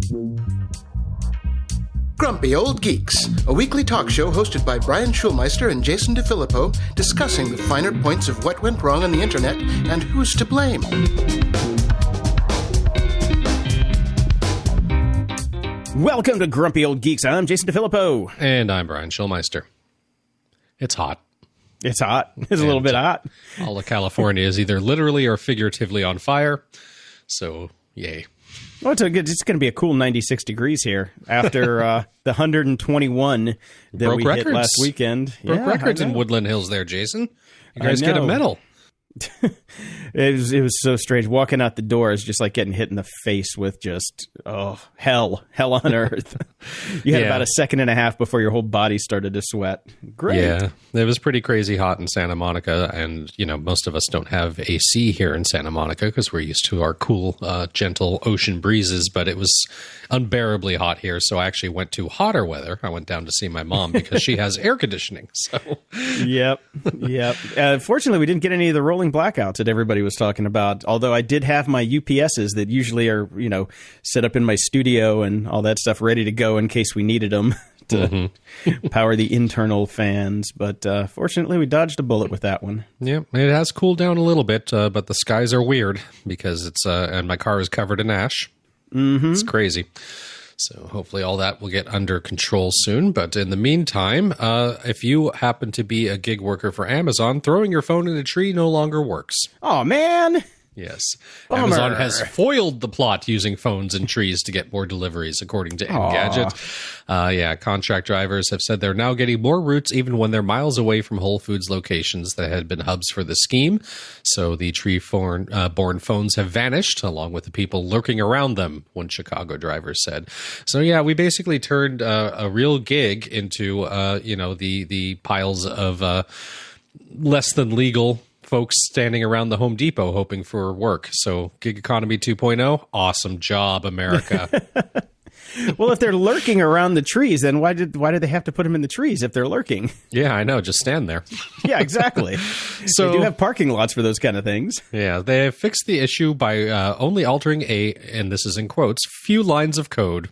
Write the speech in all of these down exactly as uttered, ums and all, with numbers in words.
Grumpy Old Geeks, a weekly talk show hosted by Brian Schulmeister and Jason DeFilippo, discussing the finer points of what went wrong on the internet and who's to blame. Welcome to Grumpy Old Geeks. I'm Jason DeFilippo. And I'm Brian Schulmeister. It's hot. It's hot. It's and a little bit hot. All of California is either literally or figuratively on fire. So, yay. Well, it's, it's going to be a cool ninety-six degrees here after uh, the one hundred twenty-one that Broke we records. hit last weekend. Broke yeah, records in Woodland Hills there, Jason. You guys I get a know. medal. It was it was so strange. Walking out the door is just like getting hit in the face with just, oh, hell. Hell on earth. You had Yeah. about a second and a half before your whole body started to sweat. Great. Yeah, it was pretty crazy hot in Santa Monica. And, you know, most of us don't have A C here in Santa Monica because we're used to our cool, uh, gentle ocean breezes. But it was unbearably hot here. So I actually went to hotter weather. I went down to see my mom because she has air conditioning. So, Yep. Yep. Uh, fortunately, we didn't get any of the rolling blackouts that everybody was talking about. Although I did have my U P S's that usually are, you know, set up in my studio and all that stuff ready to go in case we needed them to mm-hmm. power the internal fans. But uh, fortunately, we dodged a bullet with that one. yeah, it has cooled down a little bit, uh, but the skies are weird because it's, uh, and my car is covered in ash. Mm-hmm. It's crazy. So hopefully all that will get under control soon. But in the meantime, uh, if you happen to be a gig worker for Amazon, throwing your phone in a tree no longer works. Oh, man. Yes. Bummer. Amazon has foiled the plot using phones and trees to get more deliveries, according to Engadget. Uh, yeah, contract drivers have said they're now getting more routes even when they're miles away from Whole Foods locations that had been hubs for the scheme. So the tree-borne uh, borne phones have vanished, along with the people lurking around them, one Chicago driver said. So yeah, we basically turned uh, a real gig into, uh, you know, the, the piles of uh, less than legal folks standing around the Home Depot hoping for work. So gig economy two point oh, awesome job, America. Well, if they're lurking around the trees, then why did why did they have to put them in the trees if they're lurking? Yeah, I know. Just stand there. Yeah, exactly. So they do have parking lots for those kind of things. Yeah, they have fixed the issue by uh, only altering a, and this is in quotes, few lines of code.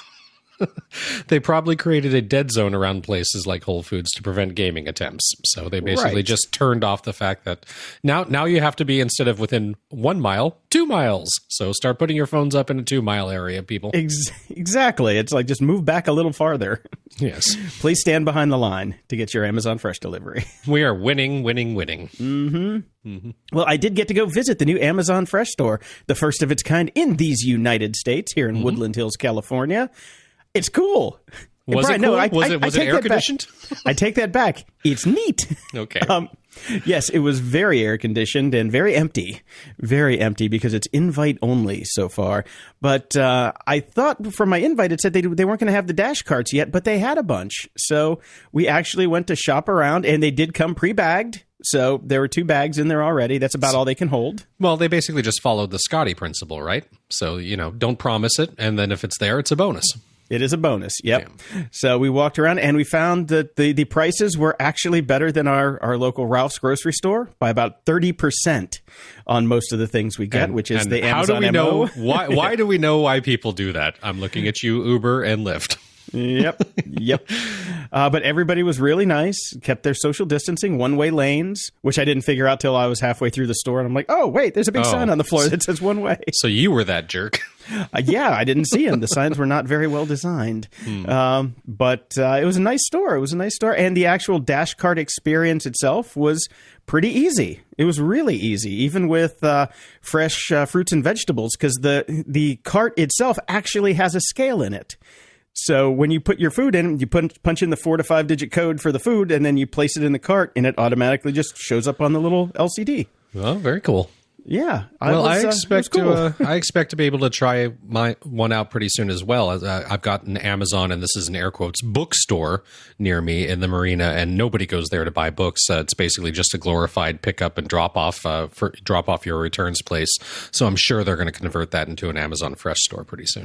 They probably created a dead zone around places like Whole Foods to prevent gaming attempts. So they basically Right. just turned off the fact that now now you have to be, instead of within one mile, two miles. So start putting your phones up in a two mile area, people. Ex- exactly. It's like just move back a little farther. Yes. Please stand behind the line to get your Amazon Fresh delivery. We are winning, winning, winning. Mm-hmm. Mm-hmm. Well, I did get to go visit the new Amazon Fresh store, the first of its kind in these United States, here in mm-hmm. Woodland Hills, California. It's cool. Was Brian, it cool? No, I, was I, it, was I it air conditioned? I take that back. It's neat. Okay. Um, yes, it was very air conditioned and very empty. Very empty because it's invite only so far. But uh, I thought from my invite it said they they weren't going to have the dash carts yet, but they had a bunch. So we actually went to shop around, and they did come pre-bagged. So there were two bags in there already. That's about all they can hold. Well, they basically just followed the Scotty principle, right? So, you know, don't promise it, and then if it's there, it's a bonus. It is a bonus. Yep. Yeah. So we walked around and we found that the, the prices were actually better than our, our local Ralph's grocery store by about thirty percent on most of the things we get, and, which is and the how Amazon do we M O. know why why do we know why people do that? I'm looking at you, Uber and Lyft. Yep. Yep. Uh, but everybody was really nice, kept their social distancing, one-way lanes, which I didn't figure out till I was halfway through the store. And I'm like, oh, wait, there's a big oh. sign on the floor that says one way. So you were that jerk. Uh, yeah, I didn't see them. The signs were not very well designed. Hmm. Um, but uh, it was a nice store. It was a nice store. And the actual dash cart experience itself was pretty easy. It was really easy, even with uh, fresh uh, fruits and vegetables, because the the cart itself actually has a scale in it. So when you put your food in, you put, punch in the four to five digit code for the food, and then you place it in the cart, and it automatically just shows up on the little L C D. Well, very cool. Yeah. Well, I, was, I expect uh, cool. to. Uh, I expect to be able to try my one out pretty soon as well. Uh, I've got an Amazon, and this is an air quotes bookstore near me in the marina, and nobody goes there to buy books. Uh, it's basically just a glorified pick up and drop off uh, for drop off your returns place. So I'm sure they're going to convert that into an Amazon Fresh store pretty soon.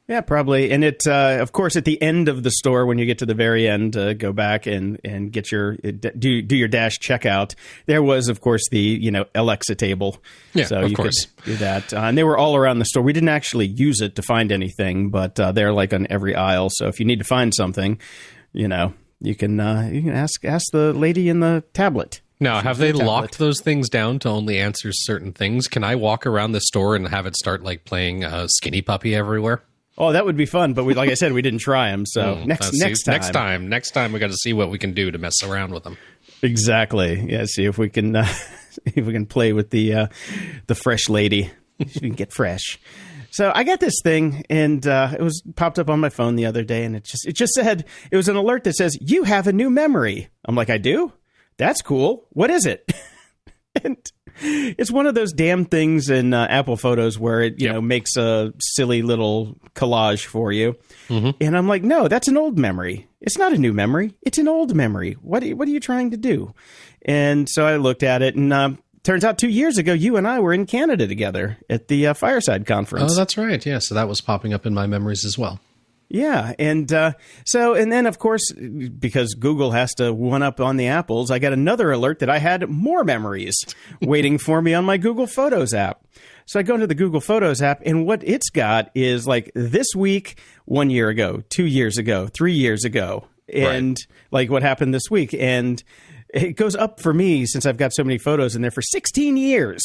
Yeah, probably. And it, uh, of course, at the end of the store, when you get to the very end, uh, go back and, and get your do do your Dash checkout. There was, of course, the you know Alexa table. Yeah, so of you course. could do that. Uh, and they were all around the store. We didn't actually use it to find anything, but uh, they're like on every aisle. So if you need to find something, you know, you can uh, you can ask ask the lady in the tablet. Now, have they tablet. locked those things down to only answer certain things? Can I walk around the store and have it start like playing uh, Skinny Puppy everywhere? Oh, that would be fun, but we, like I said, we didn't try them. So Mm, next uh, see, next time, next time, next time, we got to see what we can do to mess around with them. Exactly. Yeah. See if we can uh, if we can play with the uh, the fresh lady. She can get fresh. So I got this thing, and uh, it was popped up on my phone the other day, and it just it just said it was an alert that says you have a new memory. I'm like, I do? That's cool. What is it? And it's one of those damn things in uh, Apple Photos where it you Yep. know makes a silly little collage for you, Mm-hmm. and I'm like, no, that's an old memory. It's not a new memory. It's an old memory. What are, what are you trying to do? And so I looked at it, and um, turns out two years ago, you and I were in Canada together at the uh, Fireside Conference. Oh, that's right. Yeah, so that was popping up in my memories as well. Yeah, and uh, so, and then, of course, because Google has to one-up on the Apples, I got another alert that I had more memories waiting for me on my Google Photos app. So I go into the Google Photos app, and what it's got is like this week, one year ago, two years ago, three years ago, and like what happened this week. And it goes up for me since I've got so many photos in there for sixteen years.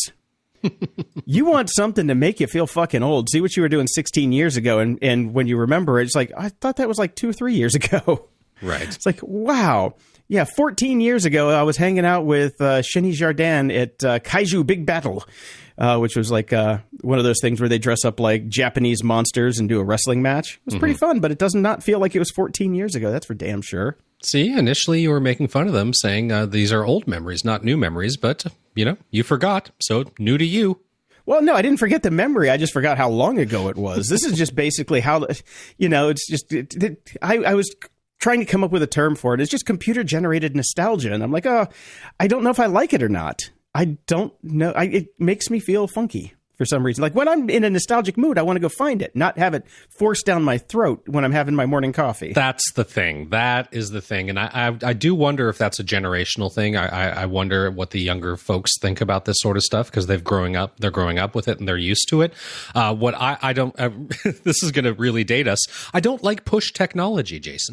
You want something to make you feel fucking old. See what you were doing sixteen years ago, and, and when you remember it, it's like, I thought that was like two or three years ago. Right. It's like, wow. Yeah, fourteen years ago, I was hanging out with uh, Shenny Jardin at uh, Kaiju Big Battle, uh, which was like uh, one of those things where they dress up like Japanese monsters and do a wrestling match. It was pretty fun, but it does not feel like it was fourteen years ago. That's for damn sure. See, initially you were making fun of them, saying uh, these are old memories, not new memories, but, you know, you forgot, so new to you. Well, no, I didn't forget the memory. I just forgot how long ago it was. This is just basically how, you know, it's just, it, it, I, I was trying to come up with a term for it. It's just computer-generated nostalgia. And I'm like, oh, I don't know if I like it or not. I don't know. I, it makes me feel funky for some reason. Like when I'm in a nostalgic mood, I want to go find it, not have it forced down my throat when I'm having my morning coffee. That's the thing. That is the thing. And I, I, I do wonder if that's a generational thing. I, I, I wonder what the younger folks think about this sort of stuff because they've growing up, they're growing up with it and they're used to it. Uh, what I, I don't, uh, this is going to really date us. I don't like push technology, Jason.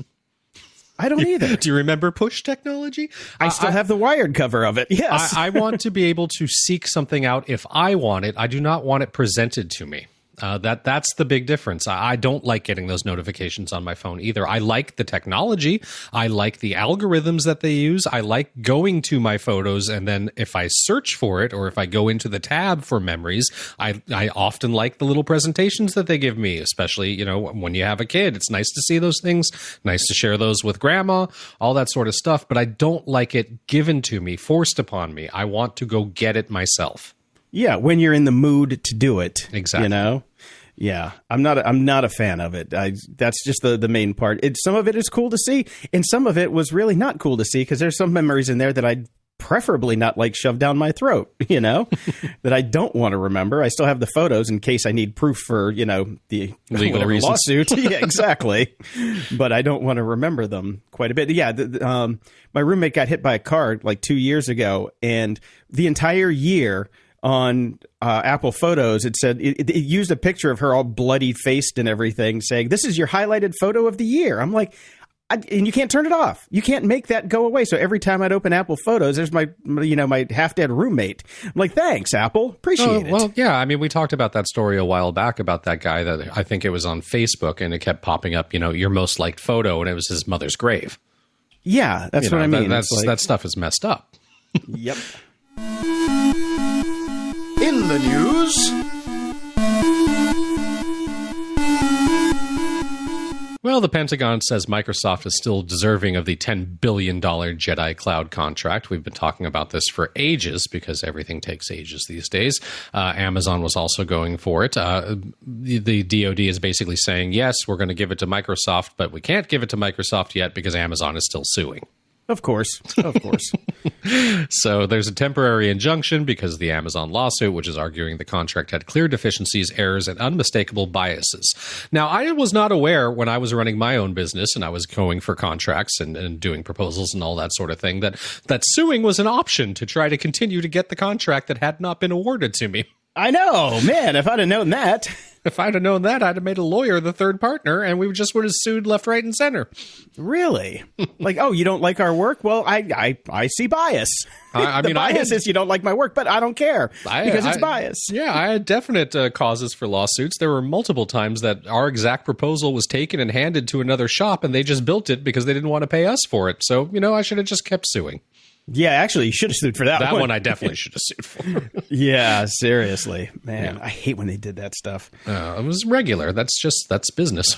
I don't either. Do you remember push technology? I still I, have the wired cover of it. Yes. I, I want to be able to seek something out if I want it. I do not want it presented to me. Uh, that that's the big difference. I, I don't like getting those notifications on my phone either. I like the technology. I like the algorithms that they use. I like going to my photos, and then if I search for it or if I go into the tab for memories, I I often like the little presentations that they give me. Especially, you know, when you have a kid, it's nice to see those things. Nice to share those with grandma. All that sort of stuff. But I don't like it given to me, forced upon me. I want to go get it myself. Yeah, when you're in the mood to do it. Exactly. You know? Yeah, I'm not. A, I'm not a fan of it. I, that's just the, the main part. It, some of it is cool to see, and some of it was really not cool to see because there's some memories in there that I'd preferably not like shoved down my throat. You know, that I don't want to remember. I still have the photos in case I need proof for you know the legal whatever reasons. lawsuit. Yeah, exactly. But I don't want to remember them quite a bit. Yeah, the, the, um, my roommate got hit by a car like two years ago, and the entire year. On uh, Apple Photos, it said it, it used a picture of her all bloody faced and everything, saying, "This is your highlighted photo of the year." I'm like, I, and you can't turn it off. You can't make that go away. So every time I'd open Apple Photos, there's my, you know, my half dead roommate. I'm like, thanks, Apple, appreciate oh, it. Well, yeah, I mean, we talked about that story a while back about that guy that I think it was on Facebook, and it kept popping up. You know, your most liked photo, and it was his mother's grave. Yeah, that's you what know, I mean. That, that's like, that stuff is messed up. Yep. In the news, well, the Pentagon says Microsoft is still deserving of the ten billion dollars Jedi Cloud contract. We've been talking about this for ages because everything takes ages these days. Uh, Amazon was also going for it. Uh, the, the D O D is basically saying, yes, we're going to give it to Microsoft, but we can't give it to Microsoft yet because Amazon is still suing. Of course. Of course. So there's a temporary injunction because of the Amazon lawsuit, which is arguing the contract had clear deficiencies, errors, and unmistakable biases. Now, I was not aware when I was running my own business and I was going for contracts and, and doing proposals and all that sort of thing, that, that suing was an option to try to continue to get the contract that had not been awarded to me. I know, man, if I'd have known that. If I'd have known that, I'd have made a lawyer the third partner, and we just would have sued left, right, and center. Really? Like, oh, you don't like our work? Well, I I, I see bias. I, I the mean, bias I had, is you don't like my work, but I don't care I, because it's I, bias. Yeah, I had definite uh, causes for lawsuits. There were multiple times that our exact proposal was taken and handed to another shop, and they just built it because they didn't want to pay us for it. So, you know, I should have just kept suing. Yeah, actually, you should have sued for that, that one. That one I definitely should have sued for. Yeah, seriously. Man, yeah. I hate when they did that stuff. Uh, it was regular. That's just, that's business.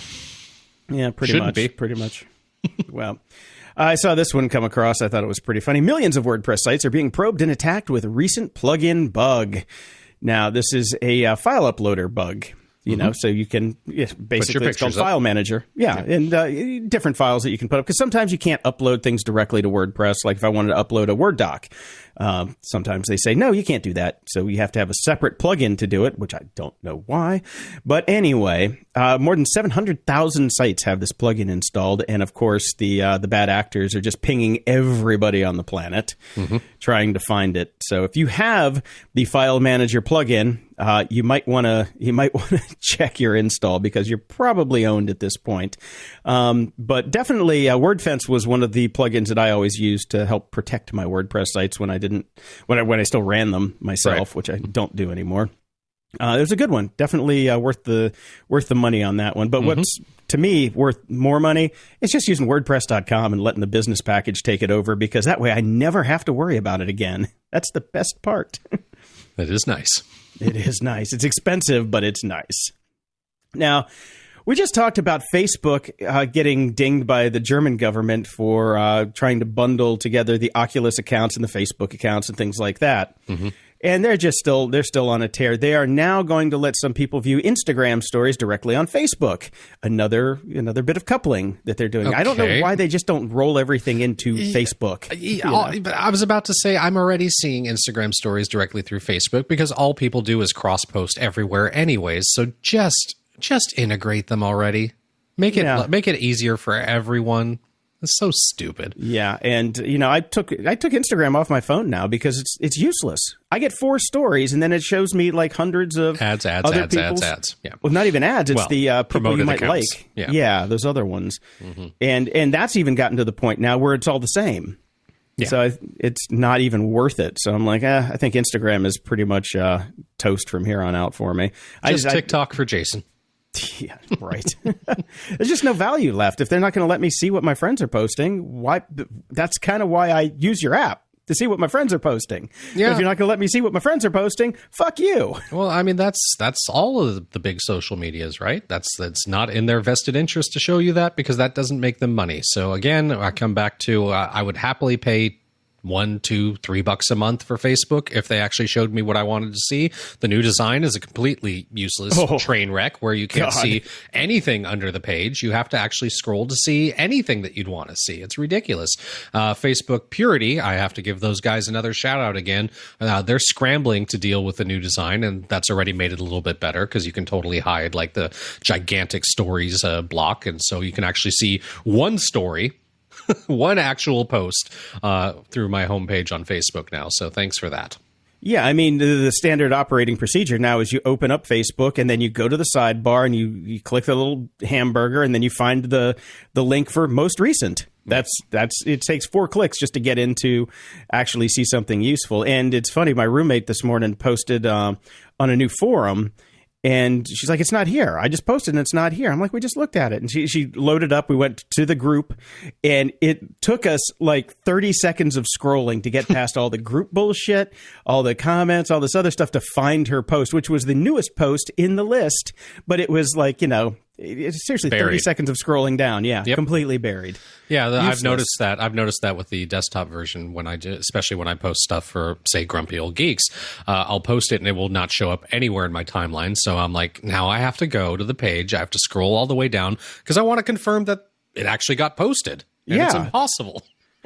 Yeah, pretty Shouldn't much. be. Pretty much. Well, I saw this one come across. I thought it was pretty funny. Millions of WordPress sites are being probed and attacked with recent plugin bug. Now, this is a uh, file uploader bug. You know, mm-hmm. so you can yeah, basically it's called up. File Manager. Yeah, yeah. and uh, different files that you can put up. Because sometimes you can't upload things directly to WordPress. Like if I wanted to upload a Word doc, um, sometimes they say, no, you can't do that. So you have to have a separate plugin to do it, which I don't know why. But anyway, uh, more than seven hundred thousand sites have this plugin installed. And of course, the uh, the bad actors are just pinging everybody on the planet mm-hmm. trying to find it. So if you have the File Manager plugin, Uh, you might want to you might want to check your install because you're probably owned at this point. Um, but definitely, uh, WordFence was one of the plugins that I always used to help protect my WordPress sites when I didn't when I when I still ran them myself, right. which I don't do anymore. Uh, it was a good one, definitely uh, worth the worth the money on that one. But mm-hmm. what's to me worth more money is just using WordPress dot com and letting the business package take it over because that way I never have to worry about it again. That's the best part. That is nice. It is nice. It's expensive, but it's nice. Now, we just talked about Facebook uh, getting dinged by the German government for uh, trying to bundle together the Oculus accounts and the Facebook accounts and things like that. Mm-hmm. And they're just still they're still on a tear. They are now going to let some people view Instagram stories directly on Facebook. Another another bit of coupling that they're doing. Okay. I don't know why they just don't roll everything into yeah, Facebook. Yeah, but I was about to say I'm already seeing Instagram stories directly through Facebook because all people do is cross post everywhere anyways. So just just integrate them already. Make it yeah. make it easier for everyone. It's so stupid. Yeah, and you know, I took I took Instagram off my phone now because it's it's useless. I get four stories, and then it shows me like hundreds of ads, ads, other ads, ads, ads. Yeah, well, not even ads. It's well, the uh, people you might accounts. like. Yeah. yeah, those other ones, mm-hmm. and and that's even gotten to the point now where it's all the same. Yeah. So I, it's not even worth it. So I'm like, eh, I think Instagram is pretty much uh, toast from here on out for me. Just I, TikTok I, for Jason. Yeah, right. There's just no value left. If they're not going to let me see what my friends are posting, why? That's kind of why I use your app, to see what my friends are posting. Yeah. But if you're not going to let me see what my friends are posting, fuck you. Well, I mean, that's that's all of the big social medias, right? That's that's not in their vested interest to show you that because that doesn't make them money. So again, I come back to uh, I would happily pay one, two, three bucks a month for Facebook if they actually showed me what I wanted to see. The new design is a completely useless oh, train wreck where you can't God. see anything under the page. You have to actually scroll to see anything that you'd want to see. It's ridiculous. Uh, Facebook Purity, I have to give those guys another shout out again. Uh, they're scrambling to deal with the new design, and that's already made it a little bit better because you can totally hide like the gigantic stories uh, block, and so you can actually see one story one actual post uh, through my homepage on Facebook now. So thanks for that. Yeah, I mean, the, the standard operating procedure now is you open up Facebook and then you go to the sidebar and you, you click the little hamburger and then you find the the link for most recent. That's that's it takes four clicks just to get into actually see something useful. And it's funny, my roommate this morning posted um, on a new forum. And she's like, it's not here. I just posted and it's not here. I'm like, we just looked at it. And she, she loaded up. We went to the group and it took us like thirty seconds of scrolling to get past all the group bullshit, all the comments, all this other stuff to find her post, which was the newest post in the list. But it was like, you know, it's seriously buried. thirty seconds of scrolling down. Yeah, yep. Completely buried. Yeah, the, I've noticed that. I've noticed that with the desktop version when I do, especially when I post stuff for, say, Grumpy Old Geeks, uh, I'll post it and it will not show up anywhere in my timeline. So I'm like, now I have to go to the page. I have to scroll all the way down because I want to confirm that it actually got posted. And yeah. It's impossible.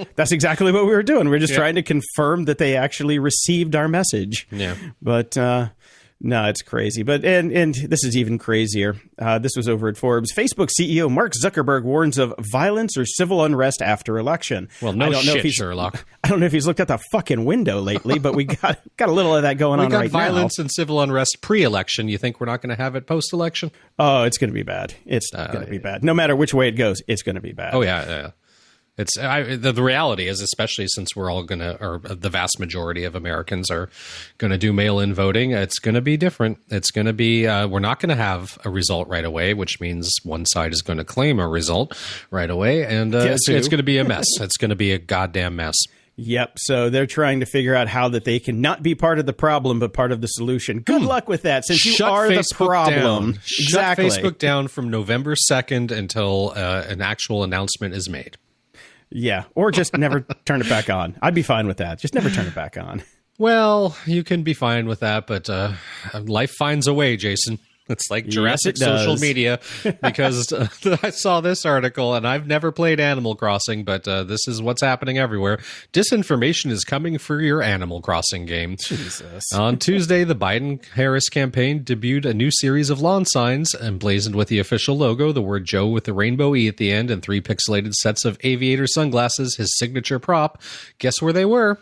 That's exactly what we were doing. We were just Yeah. trying to confirm that they actually received our message. Yeah. But uh, no, it's crazy. But and and this is even crazier. Uh, this was over at Forbes. Facebook C E O Mark Zuckerberg warns of violence or civil unrest after election. Well, no I don't know shit, if he's, Sherlock. I don't know if he's looked at the fucking window lately, but we got got a little of that going We on got right violence now. and civil unrest pre-election. You think we're not going to have it post-election? Oh, it's going to be bad. It's Uh, going to be bad. No matter which way it goes, it's going to be bad. Oh yeah, yeah. It's I, the, the reality is, especially since we're all going to, or the vast majority of Americans are going to do mail-in voting. It's going to be different. It's going to be. Uh, we're not going to have a result right away, which means one side is going to claim a result right away, and uh, Guess it's, who? it's going to be a mess. It's going to be a goddamn mess. Yep. So they're trying to figure out how that they can not be part of the problem, but part of the solution. Good luck with that, since you Shut are Facebook the problem. Down. Exactly. Shut Facebook down from November second until uh, an actual announcement is made. Yeah. Or just never turn it back on. I'd be fine with that. Just never turn it back on. Well, you can be fine with that, but uh, life finds a way, Jason. It's like Jurassic Yes, it social does. media, because uh, I saw this article, and I've never played Animal Crossing, but uh, this is what's happening everywhere. Disinformation is coming for your Animal Crossing game. Jesus. On Tuesday, the Biden-Harris campaign debuted a new series of lawn signs emblazoned with the official logo, the word Joe with the rainbow E at the end, and three pixelated sets of aviator sunglasses, his signature prop. Guess where they were?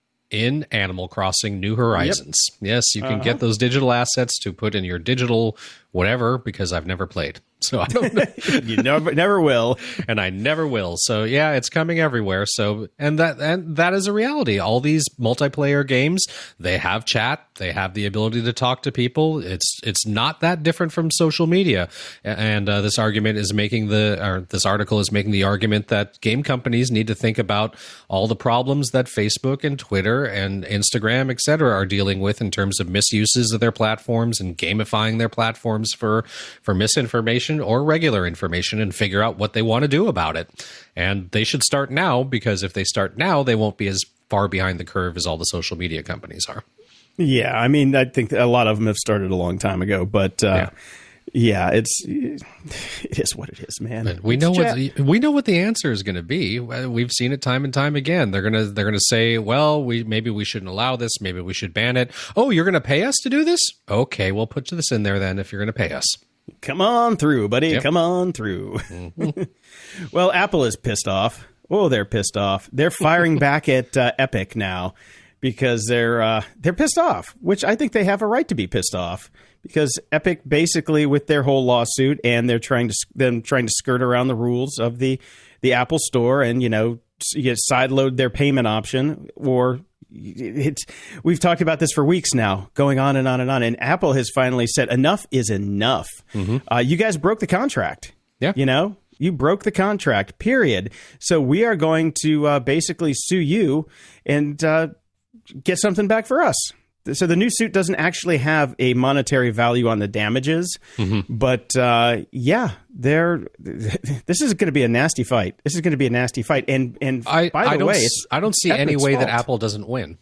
In Animal Crossing New Horizons. Yep. Yes, you can uh-huh. get those digital assets to put in your digital whatever, because I've never played. So I don't know. You never never will. And I never will. So yeah, it's coming everywhere. So and that and that is a reality. All these multiplayer games, they have chat, they have the ability to talk to people. It's it's not that different from social media. And uh, this argument is making the or this article is making the argument that game companies need to think about all the problems that Facebook and Twitter and Instagram, et cetera, are dealing with in terms of misuses of their platforms and gamifying their platforms for for misinformation or regular information, and figure out what they want to do about it. And they should start now, because if they start now, they won't be as far behind the curve as all the social media companies are. Yeah, I mean, I think a lot of them have started a long time ago, but uh, yeah. yeah, it's it is what it is, man. But we know what the, we know what the answer is going to be. We've seen it time and time again. They're gonna they're gonna say, well, we maybe we shouldn't allow this. Maybe we should ban it. Oh, you're going to pay us to do this? Okay, we'll put this in there then if you're going to pay us. Come on through, buddy. Yep. Come on through. Mm-hmm. Well, Apple is pissed off. Oh, they're pissed off. They're firing back at uh, Epic now because they're uh, they're pissed off, which I think they have a right to be pissed off, because Epic basically, with their whole lawsuit, and they're trying to them trying to skirt around the rules of the the Apple Store, and you know, you sideload their payment option, or It's, we've talked about this for weeks now, going on and on and on. And Apple has finally said enough is enough. Mm-hmm. Uh, you guys broke the contract. Yeah. You know, you broke the contract, period. So we are going to uh, basically sue you and uh, get something back for us. So the new suit doesn't actually have a monetary value on the damages, mm-hmm. but uh, yeah, they're. This is going to be a nasty fight. This is going to be a nasty fight. And and I, by the I don't, way, it's I don't see Epic's any way fault. that Apple doesn't win.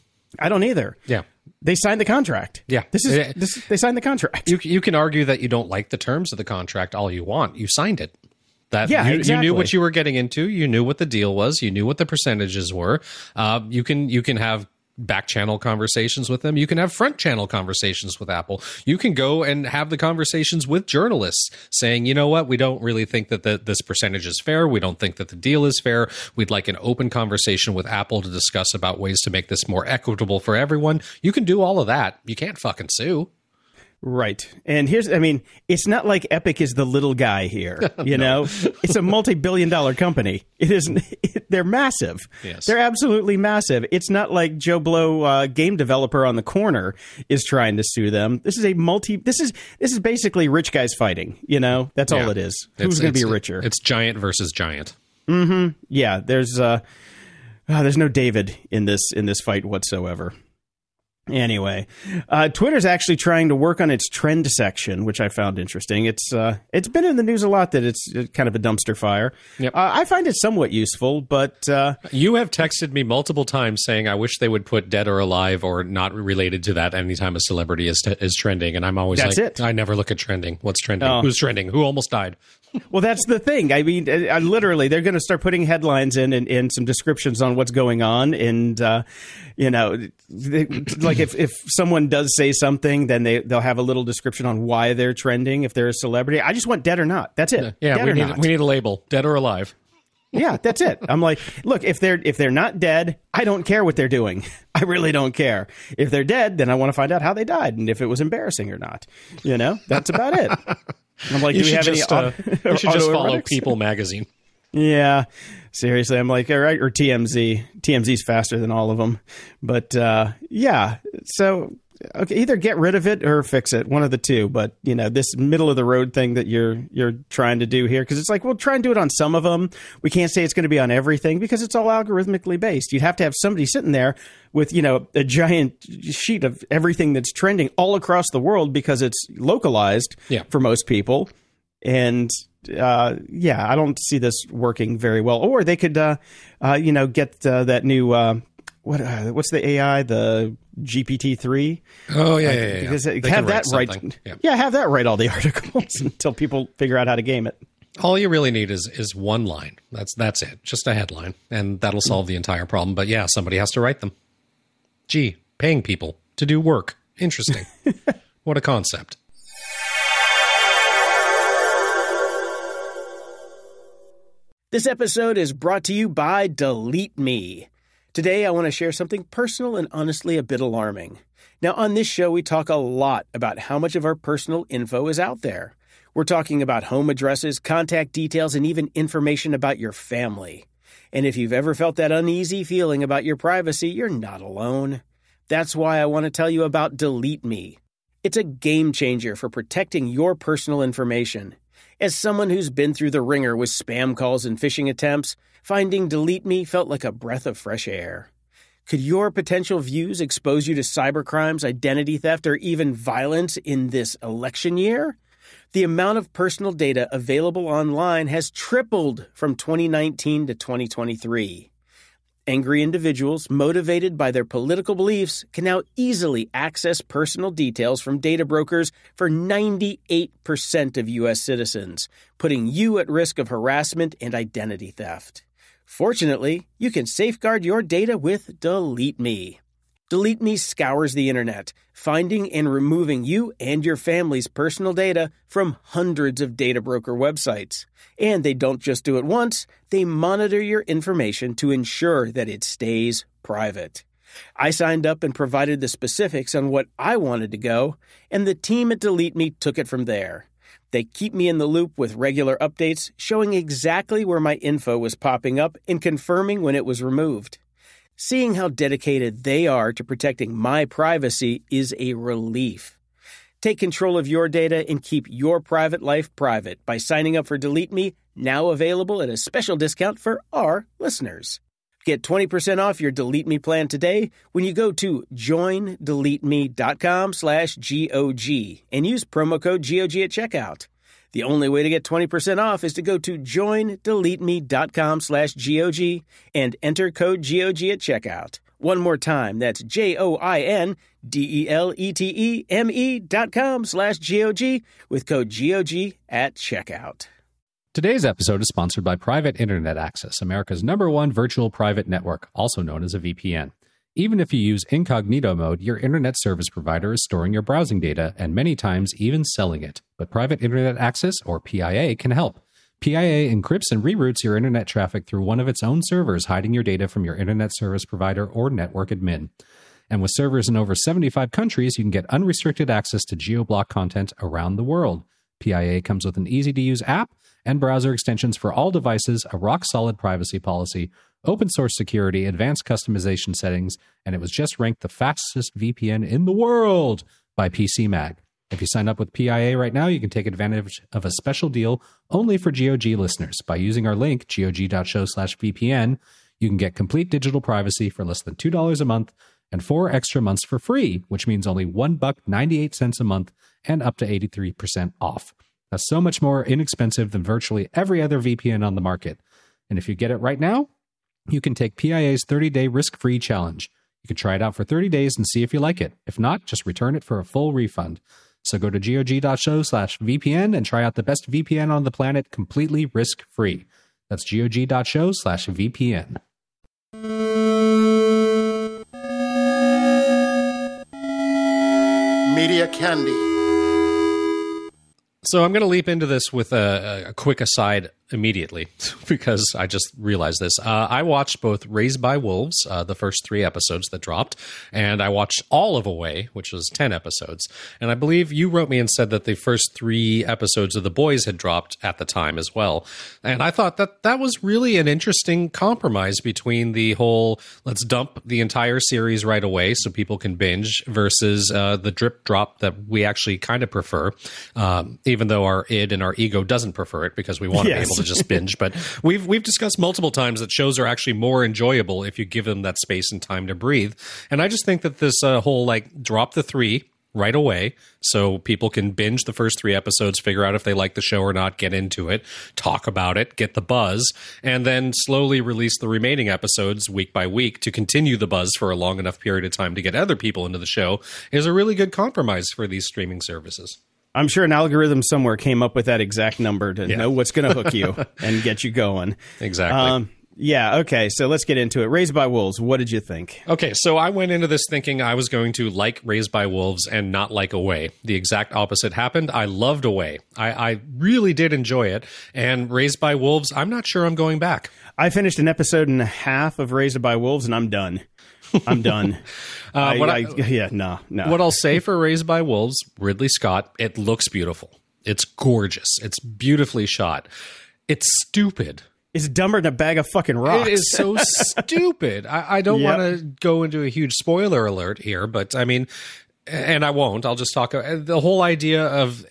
I don't either. Yeah, they signed the contract. Yeah, this is this. They signed the contract. You you can argue that you don't like the terms of the contract all you want. You signed it. That yeah, you, exactly. you knew what you were getting into. You knew what the deal was. You knew what the percentages were. Uh, you can you can have back channel conversations with them. You can have front channel conversations with Apple. You can go and have the conversations with journalists saying, you know what, we don't really think that the, this percentage is fair. We don't think that the deal is fair. We'd like an open conversation with Apple to discuss about ways to make this more equitable for everyone. You can do all of that. You can't fucking sue. Right. And here's, I mean, it's not like Epic is the little guy here, you no. know, it's a multi-billion dollar company. It isn't, it, they're massive. Yes. They're absolutely massive. It's not like Joe Blow, uh, game developer on the corner, is trying to sue them. This is a multi, this is, this is basically rich guys fighting, you know, that's yeah. all it is. Who's going to be richer? It's giant versus giant. Mm-hmm. Yeah. There's, uh, oh, there's no David in this, in this fight whatsoever. Anyway, uh, Twitter's actually trying to work on its trend section, which I found interesting. It's uh, it's been in the news a lot that it's kind of a dumpster fire. Yep. Uh, I find it somewhat useful, but uh, you have texted me multiple times saying I wish they would put dead or alive or not related to that anytime a celebrity is is trending, and I'm always that's like, it. I never look at trending. What's trending? Oh. Who's trending? Who almost died? Well, that's the thing. I mean, I, I literally, they're going to start putting headlines in and, and some descriptions on what's going on. And, uh, you know, they, like if, if someone does say something, then they, they'll have a little description on why they're trending, if they're a celebrity. I just want dead or not. That's it. Yeah, dead we or need, not. we need a label, dead or alive. Yeah, that's it. I'm like, look, if they're if they're not dead, I don't care what they're doing. I really don't care. If they're dead, then I want to find out how they died and if it was embarrassing or not. You know, that's about it. I'm like, you do we have just, any? Uh, auto, you should just follow erotics? People magazine. Yeah, seriously, I'm like, all right, or T M Z. T M Z's faster than all of them, but uh, yeah. So okay, either get rid of it or fix it, one of the two. But you know, this middle of the road thing that you're you're trying to do here, because it's like, we'll try and do it on some of them. We can't say it's going to be on everything because it's all algorithmically based. You'd have to have somebody sitting there with, you know, a giant sheet of everything that's trending all across the world because it's localized yeah. for most people. And uh, yeah, I don't see this working very well. Or they could, uh, uh, you know, get uh, that new uh, what uh, what's the A I, the G P T three? Oh yeah, yeah, yeah. Because They have can that write right. something. Yeah. yeah, have that write all the articles until people figure out how to game it. All you really need is is one line. That's that's it. Just a headline, and that'll solve the entire problem. But yeah, somebody has to write them. Gee, paying people to do work. Interesting. What a concept. This episode is brought to you by Delete Me. Today, I want to share something personal and honestly a bit alarming. Now, on this show, we talk a lot about how much of our personal info is out there. We're talking about home addresses, contact details, and even information about your family. And if you've ever felt that uneasy feeling about your privacy, you're not alone. That's why I want to tell you about Delete Me. It's a game changer for protecting your personal information. As someone who's been through the ringer with spam calls and phishing attempts, finding Delete Me felt like a breath of fresh air. Could your potential views expose you to cybercrimes, identity theft, or even violence in this election year? The amount of personal data available online has tripled from twenty nineteen to twenty twenty-three. Angry individuals, motivated by their political beliefs, can now easily access personal details from data brokers for ninety-eight percent of U S citizens, putting you at risk of harassment and identity theft. Fortunately, you can safeguard your data with Delete Me. Delete Me scours the internet, finding and removing you and your family's personal data from hundreds of data broker websites. And they don't just do it once, they monitor your information to ensure that it stays private. I signed up and provided the specifics on what I wanted to go, and the team at Delete Me took it from there. They keep me in the loop with regular updates, showing exactly where my info was popping up and confirming when it was removed. Seeing how dedicated they are to protecting my privacy is a relief. Take control of your data and keep your private life private by signing up for Delete Me, now available at a special discount for our listeners. Get twenty percent off your Delete Me plan today when you go to joindeleteme.com slash GOG and use promo code G O G at checkout. The only way to get twenty percent off is to go to joindeleteme.com slash GOG and enter code G O G at checkout. One more time, that's J-O-I-N-D-E-L-E-T-E-M-E dot com slash G-O-G with code G O G at checkout. Today's episode is sponsored by Private Internet Access, America's number one virtual private network, also known as a V P N. Even if you use incognito mode, your internet service provider is storing your browsing data and many times even selling it. But Private Internet Access, or P I A, can help. P I A encrypts and reroutes your internet traffic through one of its own servers, hiding your data from your internet service provider or network admin. And with servers in over seventy-five countries, you can get unrestricted access to geo-block content around the world. P I A comes with an easy-to-use app and browser extensions for all devices, a rock-solid privacy policy, open-source security, advanced customization settings, and it was just ranked the fastest V P N in the world by P C Mag. If you sign up with P I A right now, you can take advantage of a special deal only for G O G listeners. By using our link, gog.show slash VPN, you can get complete digital privacy for less than two dollars a month and four extra months for free, which means only one buck ninety-eight cents a month and up to eighty-three percent off. That's so much more inexpensive than virtually every other V P N on the market. And if you get it right now, you can take P I A's thirty-day risk-free challenge. You can try it out for thirty days and see if you like it. If not, just return it for a full refund. So go to gog.show slash VPN and try out the best V P N on the planet completely risk-free. That's gog.show slash VPN. Media Candy. So I'm going to leap into this with a, a quick aside immediately because I just realized this. Uh, I watched both Raised by Wolves, uh, the first three episodes that dropped, and I watched all of Away, which was ten episodes. And I believe you wrote me and said that the first three episodes of The Boys had dropped at the time as well. And I thought that that was really an interesting compromise between the whole let's dump the entire series right away so people can binge versus uh, the drip drop that we actually kind of prefer, um, even though our id and our ego doesn't prefer it because we want to yes. be able to just binge. But we've we've discussed multiple times that shows are actually more enjoyable if you give them that space and time to breathe. And I just think that this uh, whole like drop the three right away so people can binge the first three episodes, figure out if they like the show or not, get into it, talk about it, get the buzz, and then slowly release the remaining episodes week by week to continue the buzz for a long enough period of time to get other people into the show is a really good compromise for these streaming services. I'm sure an algorithm somewhere came up with that exact number to yeah. know what's going to hook you and get you going. Exactly. Um, yeah, okay, so let's get into it. Raised by Wolves, what did you think? Okay, so I went into this thinking I was going to like Raised by Wolves and not like Away. The exact opposite happened. I loved Away. I, I really did enjoy it. And Raised by Wolves, I'm not sure I'm going back. I finished an episode and a half of Raised by Wolves, and I'm done. I'm done. uh, I, what I, I, yeah, no, no. What I'll say for Raised by Wolves, Ridley Scott, it looks beautiful. It's gorgeous. It's beautifully shot. It's stupid. It's dumber than a bag of fucking rocks. It is so stupid. I, I don't yep. want to go into a huge spoiler alert here, but I mean, and I won't. I'll just talk. The whole idea of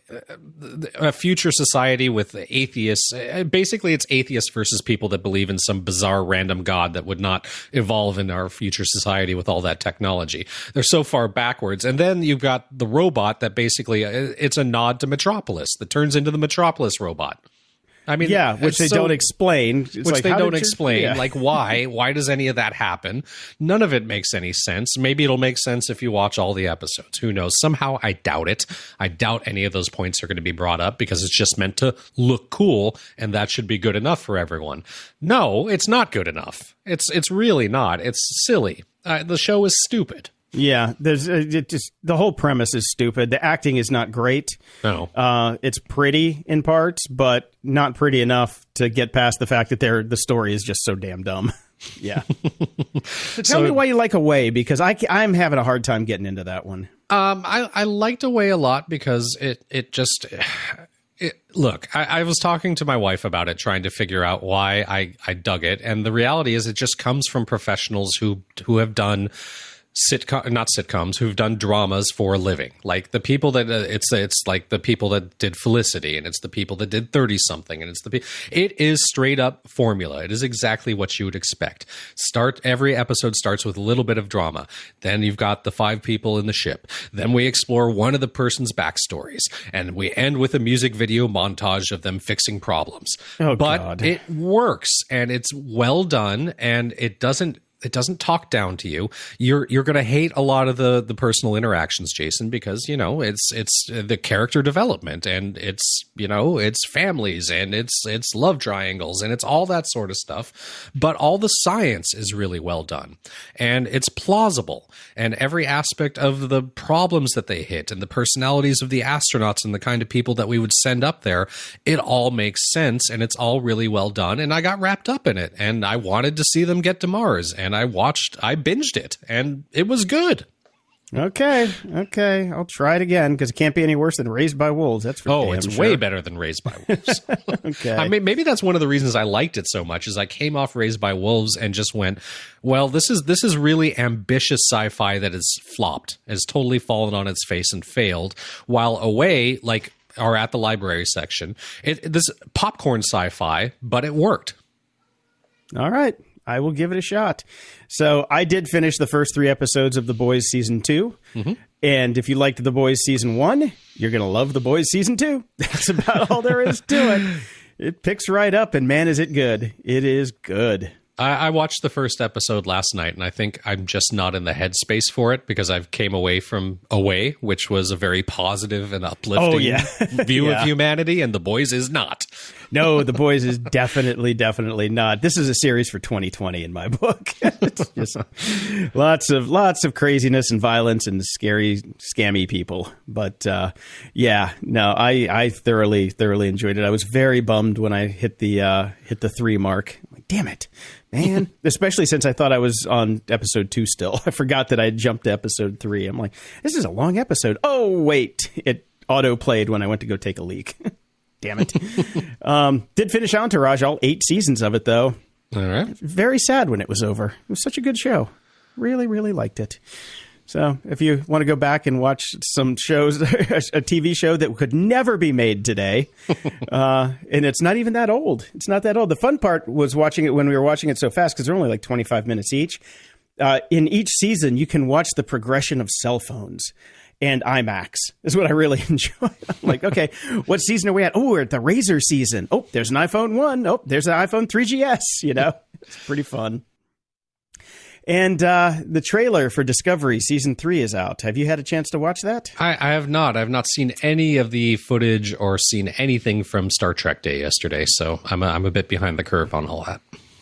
a future society with atheists. Basically, it's atheists versus people that believe in some bizarre random god that would not evolve in our future society with all that technology. They're so far backwards. And then you've got the robot that basically it's a nod to Metropolis that turns into the Metropolis robot. I mean, yeah, which they so, don't explain. It's which like, they how don't you, explain. Yeah. Like, why? Why does any of that happen? None of it makes any sense. Maybe it'll make sense if you watch all the episodes. Who knows? Somehow, I doubt it. I doubt any of those points are going to be brought up because it's just meant to look cool, and that should be good enough for everyone. No, it's not good enough. It's it's really not. It's silly. Uh, the show is stupid. Yeah, there's it just the whole premise is stupid. The acting is not great. No, uh, it's pretty in parts, but not pretty enough to get past the fact that they're, the story is just so damn dumb. Yeah. So tell so, me why you like Away, because I I'm having a hard time getting into that one. Um, I I liked Away a lot because it it just. It, look, I, I was talking to my wife about it, trying to figure out why I, I dug it, and the reality is, it just comes from professionals who who have done. Sitcom, not sitcoms, who've done dramas for a living. Like the people that uh, it's it's like the people that did Felicity, and it's the people that did thirty something, and it's the pe- it is straight up formula. It is exactly what you would expect. Start every episode starts with a little bit of drama. Then you've got the five people in the ship. Then we explore one of the person's backstories, and we end with a music video montage of them fixing problems. Oh, but God. It works, and it's well done, and it doesn't. It doesn't talk down to you. You're you're going to hate a lot of the the personal interactions, Jason, because you know it's it's the character development, and it's you know it's families, and it's it's love triangles, and it's all that sort of stuff. But all the science is really well done, and it's plausible, and every aspect of the problems that they hit, and the personalities of the astronauts, and the kind of people that we would send up there, it all makes sense, and it's all really well done. And I got wrapped up in it, and I wanted to see them get to Mars, and And I watched, I binged it, and it was good. Okay, okay. I'll try it again, because it can't be any worse than Raised by Wolves. That's for Oh, damn it's sure. way better than Raised by Wolves. Okay. I mean, maybe that's one of the reasons I liked it so much, is I came off Raised by Wolves and just went, well, this is this is really ambitious sci-fi that has flopped, has totally fallen on its face and failed, while Away, like, are at the library section. It, this popcorn sci-fi, but it worked. All right. I will give it a shot. So I did finish the first three episodes of The Boys Season two. Mm-hmm. And if you liked The Boys Season one, you're going to love The Boys Season two. That's about all there is to it. It picks right up, and man, is it good. It is good. I, I watched the first episode last night, and I think I'm just not in the headspace for it because I've came away from Away, which was a very positive and uplifting oh, yeah. view yeah. of humanity, and The Boys is not. No, The Boys is definitely, definitely not. This is a series for twenty twenty in my book. It's just lots of lots of craziness and violence and scary, scammy people. But uh, yeah, no, I, I thoroughly, thoroughly enjoyed it. I was very bummed when I hit the uh, hit the three mark. I'm like, damn it, man! Especially since I thought I was on episode two still. I forgot that I had jumped to episode three. I'm like, this is a long episode. Oh wait, it auto played when I went to go take a leak. Damn it. um, did finish Entourage, all eight seasons of it, though. All right. Very sad when it was over. It was such a good show. Really, really liked it. So if you want to go back and watch some shows, a T V show that could never be made today, uh, and it's not even that old. It's not that old. The fun part was watching it when we were watching it so fast because they're only like twenty-five minutes each. Uh, in each season, you can watch the progression of cell phones. And IMAX is what I really enjoy. I'm like, okay, what season are we at? Oh, we're at the Razr season. Oh, there's an iPhone one. Oh, there's an iPhone three G S. You know, it's pretty fun. And uh, the trailer for Discovery season three is out. Have you had a chance to watch that? I, I have not. I've not seen any of the footage or seen anything from Star Trek Day yesterday. So I'm a, I'm a bit behind the curve on all that.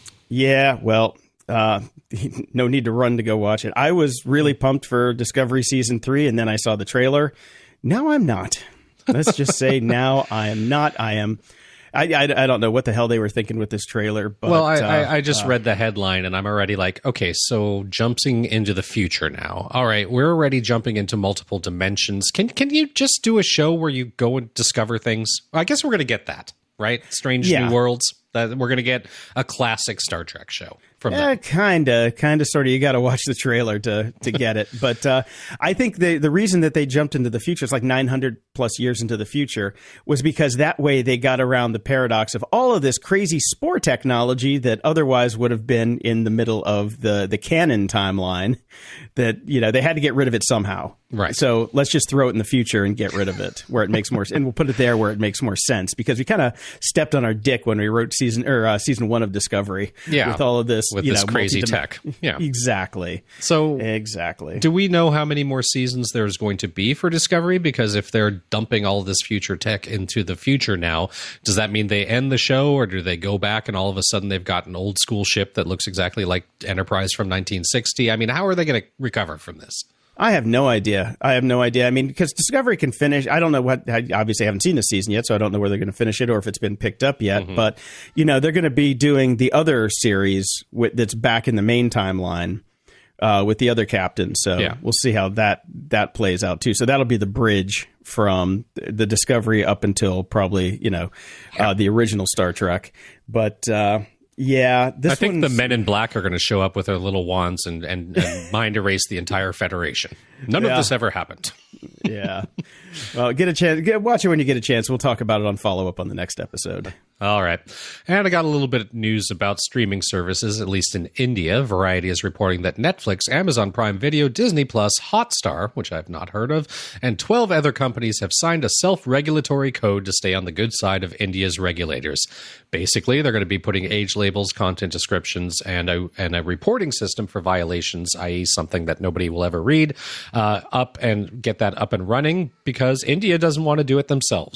Yeah, well, uh, no need to run to go watch it. I was really pumped for Discovery season three, and then I saw the trailer. Now I'm not. Let's just say now I am not. I am. I, I, I don't know what the hell they were thinking with this trailer. But, well, I, uh, I, I just uh, read the headline, and I'm already like, okay, so jumping into the future now. All right, we're already jumping into multiple dimensions. Can can you just do a show where you go and discover things? I guess we're going to get that, right? Strange Yeah. New Worlds. That we're going to get a classic Star Trek show from Yeah, that. kind of, kind of, sort of. You got to watch the trailer to to get it. But uh, I think the the reason that they jumped into the future, it's like nine hundred plus years into the future, was because that way they got around the paradox of all of this crazy spore technology that otherwise would have been in the middle of the the canon timeline. That, you know, they had to get rid of it somehow. Right. So let's just throw it in the future and get rid of it where it makes more sense. And we'll put it there where it makes more sense, because we kind of stepped on our dick when we wrote season or uh, season one of Discovery. Yeah. With all of this, With you this know, crazy multidim- tech. Yeah. Exactly. So Exactly. do we know how many more seasons there's going to be for Discovery? Because if they're dumping all this future tech into the future now, does that mean they end the show, or do they go back and all of a sudden they've got an old school ship that looks exactly like Enterprise from nineteen sixty? I mean, how are they going to recover from this? I have no idea. I have no idea. I mean, because Discovery can finish. I don't know what. I obviously haven't seen the season yet, so I don't know where they're going to finish it or if it's been picked up yet. Mm-hmm. But, you know, they're going to be doing the other series with, that's back in the main timeline uh, with the other captain. So yeah. we'll see how that that plays out, too. So that'll be the bridge from the Discovery up until probably, you know, uh, the original Star Trek. But, uh yeah, this I think one's- the Men in Black are going to show up with their little wands and, and, and mind erase the entire Federation. None Yeah. of this ever happened. Yeah. Well, get a chance. Get, watch it when you get a chance. We'll talk about it on follow up on the next episode. All right. And I got a little bit of news about streaming services, at least in India. Variety is reporting that Netflix, Amazon Prime Video, Disney Plus, Hotstar, which I've not heard of, and twelve other companies have signed a self-regulatory code to stay on the good side of India's regulators. Basically, they're going to be putting age labels, content descriptions, and a, and a reporting system for violations, that is something that nobody will ever read, uh, up and get that up and running because India doesn't want to do it themselves.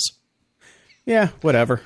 Yeah, whatever.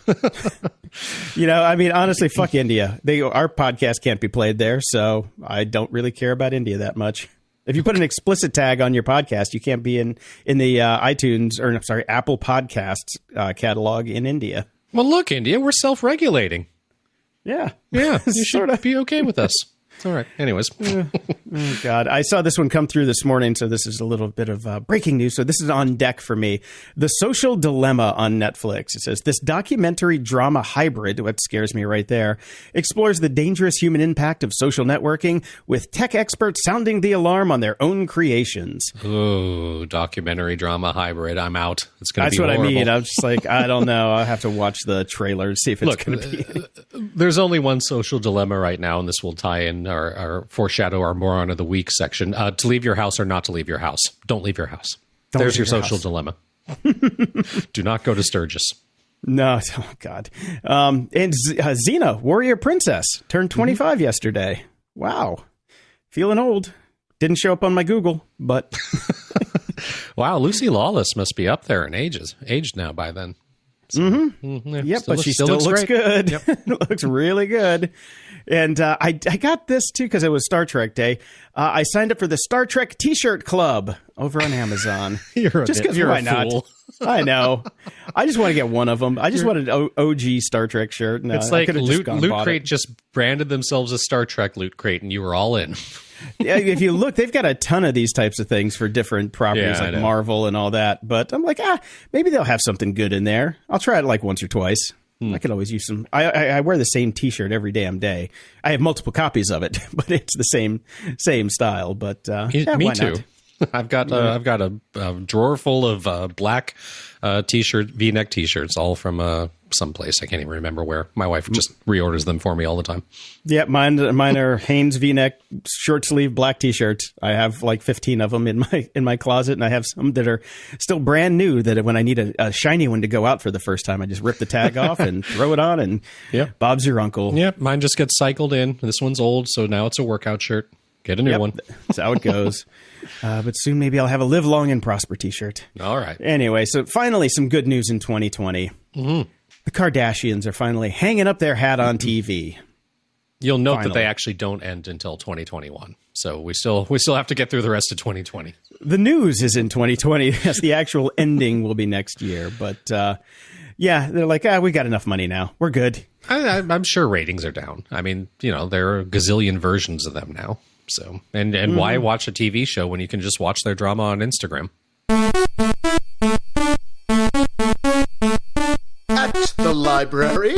You know, I mean, honestly, fuck India. They our podcast can't be played there, so I don't really care about India that much. If you put an explicit tag on your podcast, you can't be in in the uh, iTunes or I'm sorry, Apple Podcasts uh, catalog in India. Well, look, India, we're self-regulating. Yeah, Yeah, you should Sort of. be okay with us. All right. Anyways. Oh, God. I saw this one come through this morning, so this is a little bit of uh, breaking news. So this is on deck for me. The Social Dilemma on Netflix. It says, this documentary drama hybrid, what scares me right there, explores the dangerous human impact of social networking with tech experts sounding the alarm on their own creations. Ooh, documentary drama hybrid. I'm out. It's going to be That's what horrible. I mean. I'm just like, I don't know. I'll have to watch the trailer to see if it's Look, going to be. uh, there's only one social dilemma right now, and this will tie in our, our foreshadow our moron of the week section. Uh, to leave your house or not to leave your house. Don't leave your house. Don't There's your leave your social house. dilemma. Do not go to Sturgis. No, oh God. Um, and Z- uh, Xena, Warrior Princess, turned twenty-five mm-hmm. yesterday. Wow. Feeling old. Didn't show up on my Google, but... Wow, Lucy Lawless must be up there in ages. Aged now by then. So, mm-hmm. mm, yeah, yep, still but looks, she still, still looks, looks good. Yep. Looks really good. And uh, I, I got this, too, because it was Star Trek Day. Uh, I signed up for the Star Trek T-shirt club over on Amazon. You're a, just bit, you're why a not? fool. I know. I just want to get one of them. I just You're, want an O G Star Trek shirt. No, it's like Loot, just Loot Crate it. just branded themselves as Star Trek Loot Crate, and you were all in. Yeah, if you look, they've got a ton of these types of things for different properties yeah, like Marvel and all that. But I'm like, ah, maybe they'll have something good in there. I'll try it like once or twice. Hmm. I could always use some. I, I, I wear the same T-shirt every damn day. I have multiple copies of it, but it's the same same style. But uh, me, yeah, me why too. Not? I've got uh, I've got a, a drawer full of uh, black uh, T-shirt V-neck T-shirts, all from uh, someplace I can't even remember where. My wife just reorders them for me all the time. Yeah, mine mine are Hanes V-neck short sleeve black T-shirts. I have like fifteen of them in my in my closet, and I have some that are still brand new. That when I need a, a shiny one to go out for the first time, I just rip the tag off and throw it on, and yep. Bob's your uncle. Yep, mine just gets cycled in. This one's old, so now it's a workout shirt. Get a new yep. one. That's how it goes. Uh, but soon maybe I'll have a Live Long and Prosper T-shirt. All right. Anyway, so finally some good news in twenty twenty. Mm-hmm. The Kardashians are finally hanging up their hat on T V. You'll note finally. that they actually don't end until twenty twenty-one. So we still we still have to get through the rest of twenty twenty. The news is in twenty twenty. Yes, the actual ending will be next year. But uh, yeah, they're like, ah, we got enough money now. We're good. I, I'm sure ratings are down. I mean, you know, there are a gazillion versions of them now. So, and, and mm-hmm. why watch a T V show when you can just watch their drama on Instagram? At the library.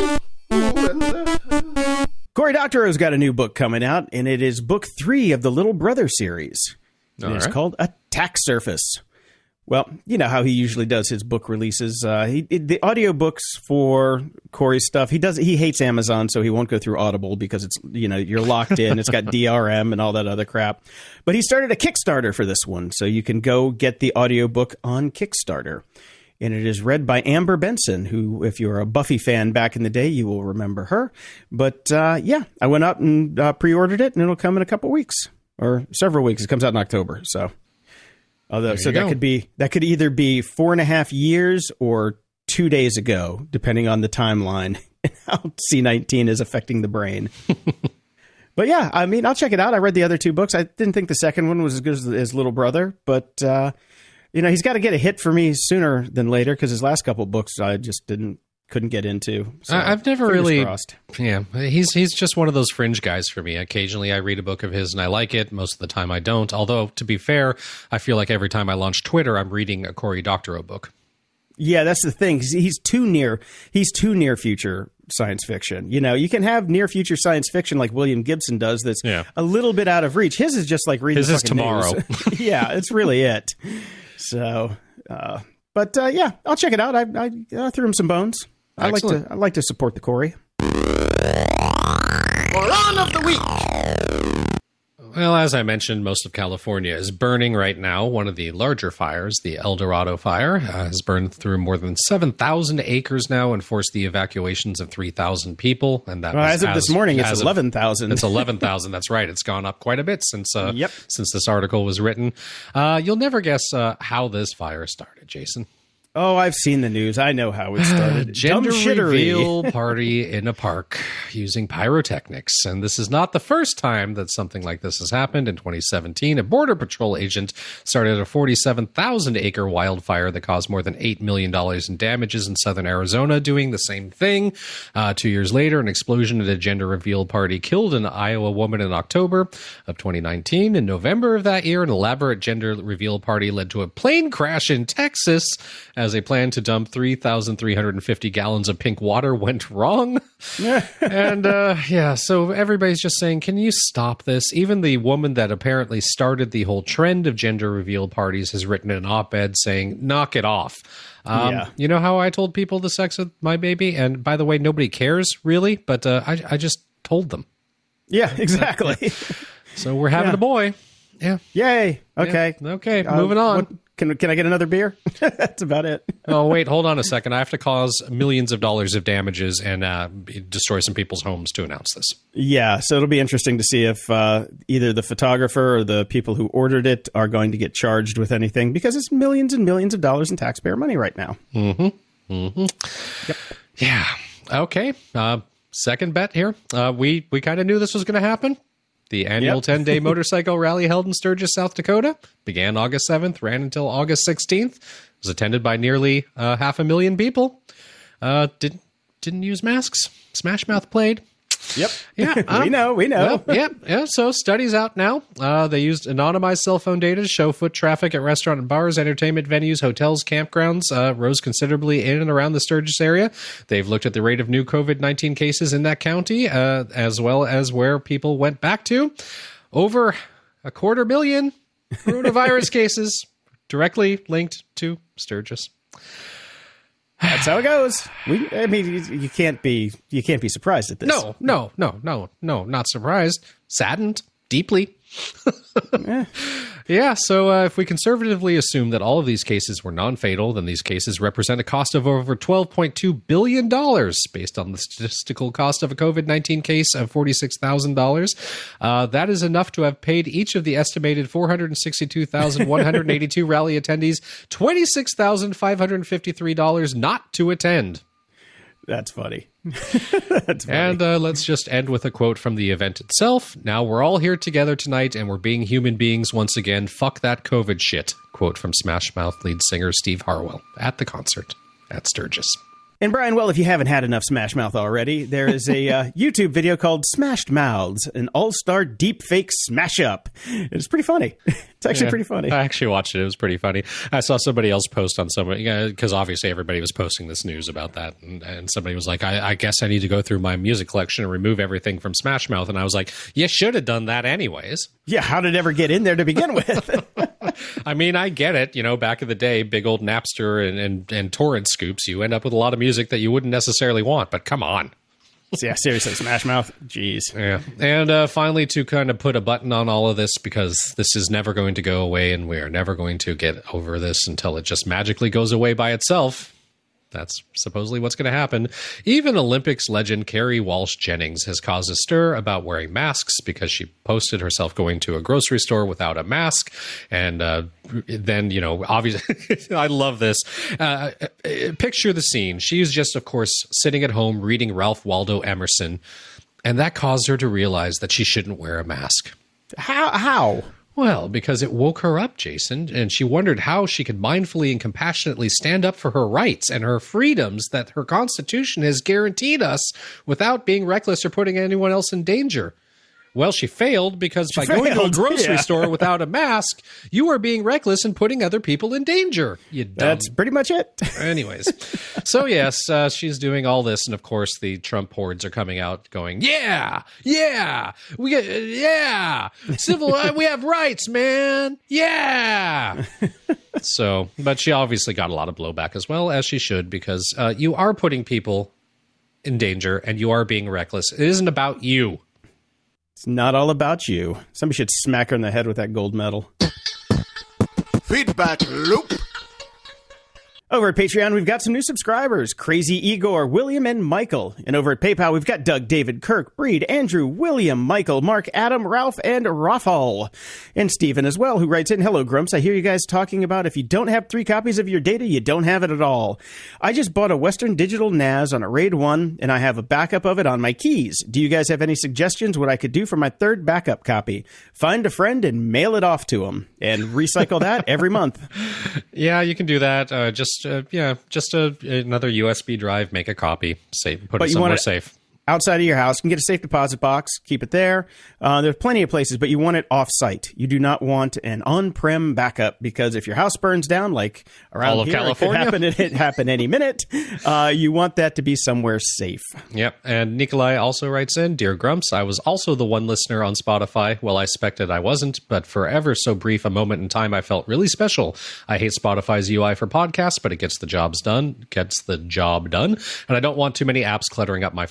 Cory Doctorow's got a new book coming out, and it is book three of the Little Brother series. And it's right. called Attack Surface. Well, you know how he usually does his book releases. Uh, he the audiobooks for Cory's stuff. He does. He hates Amazon, so he won't go through Audible because it's you know you're locked in. It's got D R M and all that other crap. But he started a Kickstarter for this one, so you can go get the audiobook on Kickstarter. And it is read by Amber Benson, who, if you're a Buffy fan back in the day, you will remember her. But uh, yeah, I went out and uh, pre-ordered it, and it'll come in a couple weeks or several weeks. It comes out in October, so. Although, so that go. could be that could either be four and a half years or two days ago, depending on the timeline and how C nineteen is affecting the brain. But yeah, I mean, I'll check it out. I read the other two books. I didn't think the second one was as good as his Little Brother, but uh, you know, he's got to get a hit for me sooner than later because his last couple books I just didn't. couldn't get into. So, I've never really, crossed. yeah, he's he's just one of those fringe guys for me. Occasionally I read a book of his and I like it. Most of the time I don't. Although, to be fair, I feel like every time I launch Twitter, I'm reading a Cory Doctorow book. Yeah, that's the thing. He's too near. He's too near future science fiction. You know, you can have near future science fiction like William Gibson does. That's yeah. a little bit out of reach. His is just like reading. His the is tomorrow. Yeah, it's really it. So, uh, but uh, yeah, I'll check it out. I, I, I threw him some bones. I like to I like to support the Cory. Moron of the week. Well, as I mentioned, most of California is burning right now. One of the larger fires, the El Dorado fire, uh, has burned through more than seven thousand acres now and forced the evacuations of three thousand people. And that well, was as of as, this morning, it's eleven thousand. It's eleven thousand. That's right. It's gone up quite a bit since uh, yep. since this article was written. Uh, you'll never guess uh, how this fire started, Jason. Oh, I've seen the news. I know how it started. Gender reveal party in a park using pyrotechnics. And this is not the first time that something like this has happened. In twenty seventeen, a Border Patrol agent started a forty-seven thousand acre wildfire that caused more than eight million dollars in damages in southern Arizona, doing the same thing. Uh, two years later, an explosion at a gender reveal party killed an Iowa woman in October of twenty nineteen. In November of that year, an elaborate gender reveal party led to a plane crash in Texas as a plan to dump three thousand three hundred fifty gallons of pink water went wrong. And uh, yeah, so everybody's just saying, can you stop this? Even the woman that apparently started the whole trend of gender reveal parties has written an op-ed saying, knock it off. Um, yeah. You know how I told people the sex of my baby? And by the way, nobody cares really, but uh, I, I just told them. Yeah, exactly. So we're having yeah. a boy. Yeah. Yay. Okay. Yeah. Okay. Uh, moving on. What, can can I get another beer? That's about it. Oh, wait, hold on a second. I have to cause millions of dollars of damages and uh, destroy some people's homes to announce this. Yeah, so it'll be interesting to see if uh, either the photographer or the people who ordered it are going to get charged with anything, because it's millions and millions of dollars in taxpayer money right now. Mm-hmm. Mm-hmm. Yep. Yeah. Okay. Uh, second bet here. Uh, we we kind of knew this was going to happen. The annual yep. ten-day motorcycle rally held in Sturgis, South Dakota, began August seventh, ran until August sixteenth. Was attended by nearly uh, half a million people. Uh, didn't didn't use masks. Smash Mouth played. Yep. Yeah. Um, we know. We know. Well, yeah. Yeah. So studies out now. Uh, they used anonymized cell phone data to show foot traffic at restaurant and bars, entertainment venues, hotels, campgrounds uh, rose considerably in and around the Sturgis area. They've looked at the rate of new COVID nineteen cases in that county, uh, as well as where people went back to. Over a quarter million coronavirus cases directly linked to Sturgis. That's how it goes. We, I mean, you, you can't be you can't be surprised at this. No, no, no, no, no, not surprised. Saddened deeply. eh. Yeah, so uh, if we conservatively assume that all of these cases were non-fatal, then these cases represent a cost of over twelve point two billion dollars based on the statistical cost of a COVID nineteen case of forty-six thousand dollars. Uh, that is enough to have paid each of the estimated four hundred sixty-two thousand one hundred eighty-two rally attendees twenty-six thousand five hundred fifty-three dollars not to attend. That's funny. That's funny. And uh, let's just end with a quote from the event itself. Now we're all here together tonight and we're being human beings once again. Fuck that COVID shit. Quote from Smash Mouth lead singer Steve Harwell at the concert at Sturgis. And Brian, well, if you haven't had enough Smash Mouth already, there is a uh, YouTube video called Smashed Mouths, an all-star deepfake smash-up. It's pretty funny. It's actually yeah, pretty funny. I actually watched it. It was pretty funny. I saw somebody else post on somebody, because obviously everybody was posting this news about that. And, and somebody was like, I, I guess I need to go through my music collection and remove everything from Smash Mouth. And I was like, you should have done that anyways. Yeah, how did it ever get in there to begin with? I mean, I get it. You know, back in the day, big old Napster and, and, and torrent scoops, you end up with a lot of music that you wouldn't necessarily want. But come on. Yeah, seriously, Smash Mouth. Jeez. Yeah. And uh, finally, to kind of put a button on all of this, because this is never going to go away and we are never going to get over this until it just magically goes away by itself. That's supposedly what's going to happen. Even Olympics legend Kerry Walsh Jennings has caused a stir about wearing masks because she posted herself going to a grocery store without a mask. And uh, then, you know, obviously, I love this. Uh, picture the scene. She's just, of course, sitting at home reading Ralph Waldo Emerson. And that caused her to realize that she shouldn't wear a mask. How? How? Well, because it woke her up, Jason, and she wondered how she could mindfully and compassionately stand up for her rights and her freedoms that her Constitution has guaranteed us without being reckless or putting anyone else in danger. Well, she failed because she by failed. going to a grocery yeah. store without a mask, you are being reckless and putting other people in danger. You dumb. That's pretty much it. Anyways, so yes, uh, she's doing all this, and of course the Trump hordes are coming out, going, "Yeah, yeah, we get, uh, yeah, civil, uh, we have rights, man, yeah." So, but she obviously got a lot of blowback as well, as she should, because uh, you are putting people in danger and you are being reckless. It isn't about you. It's not all about you. Somebody should smack her in the head with that gold medal. Feedback loop. Over at Patreon, we've got some new subscribers, Crazy Igor, William, and Michael. And over at PayPal, we've got Doug, David, Kirk, Breed, Andrew, William, Michael, Mark, Adam, Ralph, and Rafael. And Stephen as well, who writes in, "Hello, Grumps. I hear you guys talking about if you don't have three copies of your data, you don't have it at all. I just bought a Western Digital N A S on a RAID one, and I have a backup of it on my keys. Do you guys have any suggestions what I could do for my third backup copy? Find a friend and mail it off to them, and recycle that every month." Yeah, you can do that. Uh, just Uh, yeah, just a, another U S B drive, make a copy, save, put but it somewhere safe. Outside of your house, you can get a safe deposit box, keep it there. Uh, there's plenty of places, but you want it off-site. You do not want an on-prem backup, because if your house burns down, like around All of here, California, it could happen, it could happen any minute. Uh, you want that to be somewhere safe. Yep. And Nikolai also writes in, "Dear Grumps, I was also the one listener on Spotify. Well, I expected I wasn't, but for ever so brief a moment in time, I felt really special. I hate Spotify's U I for podcasts, but it gets the jobs done, gets the job done. And I don't want too many apps cluttering up my phone. I did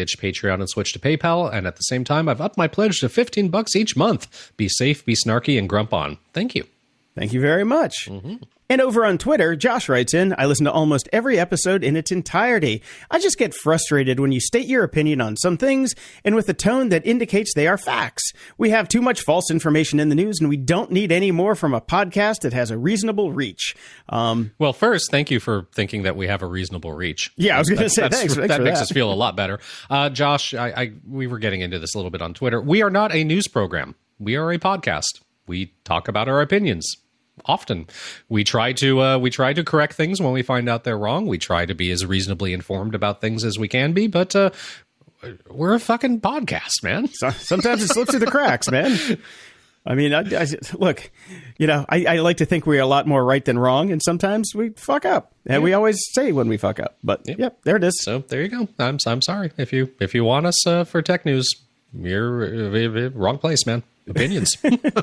ditch Patreon and switch to PayPal. And at the same time, I've upped my pledge to fifteen bucks each month. Be safe, be snarky, and grump on. Thank you. Thank you very much. Mm-hmm. And over on Twitter, Josh writes in, I listen to almost every episode in its entirety. I just get frustrated when you state your opinion on some things and with a tone that indicates they are facts. We have too much false information in the news, and we don't need any more from a podcast that has a reasonable reach. Um, well, first, thank you for thinking that we have a reasonable reach. Yeah, I was going to say, thanks. thanks, thanks that for makes that. us feel a lot better. Uh, Josh, I, I, we were getting into this a little bit on Twitter. We are not a news program. We are a podcast. We talk about our opinions. Often we try to uh, we try to correct things when we find out they're wrong. We try to be as reasonably informed about things as we can be, but uh, we're a fucking podcast, man. So, sometimes it slips through the cracks, man. I mean, I, I, look, you know, I, I like to think we're a lot more right than wrong, and sometimes we fuck up, and yeah. we always say when we fuck up. But yep, yep there it is. So there you go. I'm I'm sorry if you if you want us uh, for tech news, you're uh, wrong place, man. Opinions.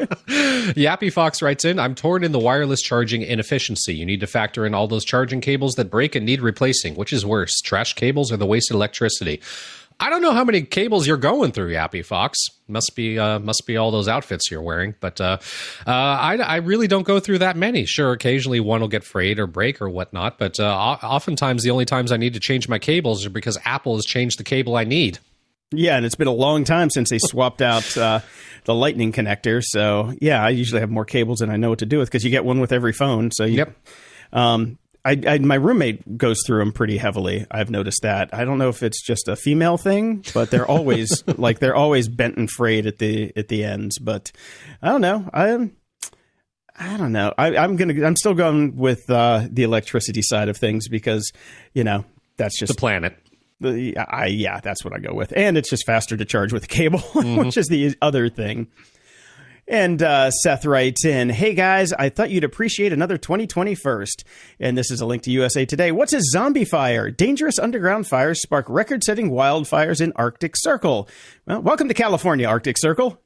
Yappy Fox writes in, I'm torn in the wireless charging inefficiency. You need to factor in all those charging cables that break and need replacing. Which is worse, trash cables or the wasted electricity? I don't know how many cables you're going through, Yappy Fox. Must be uh, must be all those outfits you're wearing. But uh, uh, I, I really don't go through that many. Sure, occasionally one will get frayed or break or whatnot. But uh, oftentimes the only times I need to change my cables are because Apple has changed the cable I need. Yeah, and it's been a long time since they swapped out uh, the lightning connector. So, yeah, I usually have more cables than I know what to do with because you get one with every phone. So, you, yep. Um, I, I, my roommate goes through them pretty heavily. I've noticed that. I don't know if it's just a female thing, but they're always like they're always bent and frayed at the at the ends. But I don't know. I I don't know. I, I'm gonna. I'm still going with uh, the electricity side of things because you know that's just the planet. The, I, yeah, that's what I go with. And it's just faster to charge with a cable, mm-hmm. which is the other thing. And uh, Seth writes in, hey, guys, I thought you'd appreciate another twenty twenty first. And this is a link to U S A Today. What's a zombie fire? Dangerous underground fires spark record-setting wildfires in Arctic Circle. Well, welcome to California, Arctic Circle.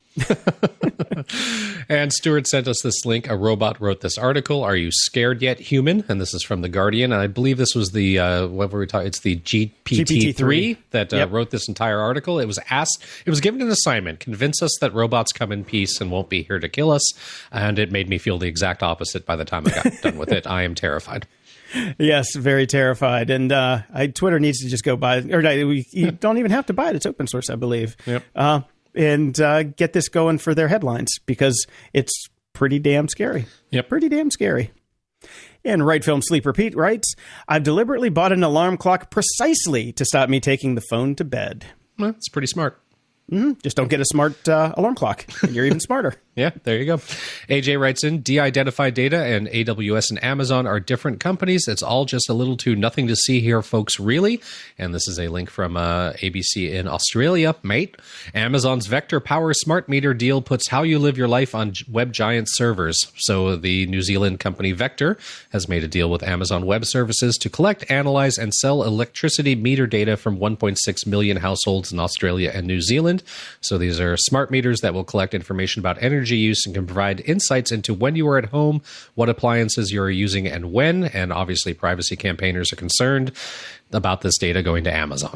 And Stuart sent us this link. A robot wrote this article. Are you scared yet, human? And this is from The Guardian. And I believe this was the, uh, what were we talking? It's the G P T three that uh, yep. wrote this entire article. It was asked, it was given an assignment, convince us that robots come in peace and won't be here to kill us. And it made me feel the exact opposite by the time I got done with it. I am terrified. Yes, very terrified. And uh, I, Twitter needs to just go buy it. Or we, you don't even have to buy it. It's open source, I believe. Yep. Uh, and uh, get this going for their headlines because it's pretty damn scary. Yep. Pretty damn scary. And Right Film Sleeper Pete writes, I've deliberately bought an alarm clock precisely to stop me taking the phone to bed. Well, it's pretty smart. Mm-hmm. Just don't get a smart uh, alarm clock, and you're even smarter. Yeah, there you go. A J writes in, de-identified data and A W S and Amazon are different companies. It's all just a little too nothing to see here, folks, really. And this is a link from uh, A B C in Australia, mate. Amazon's Vector Power Smart Meter deal puts how you live your life on Web Giant servers. So the New Zealand company Vector has made a deal with Amazon Web Services to collect, analyze, and sell electricity meter data from one point six million households in Australia and New Zealand. So these are smart meters that will collect information about energy use and can provide insights into when you are at home, what appliances you are using and when. And obviously privacy campaigners are concerned about this data going to Amazon.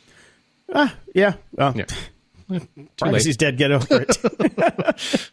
Ah, yeah. Well, yeah. Privacy's dead. Get over it.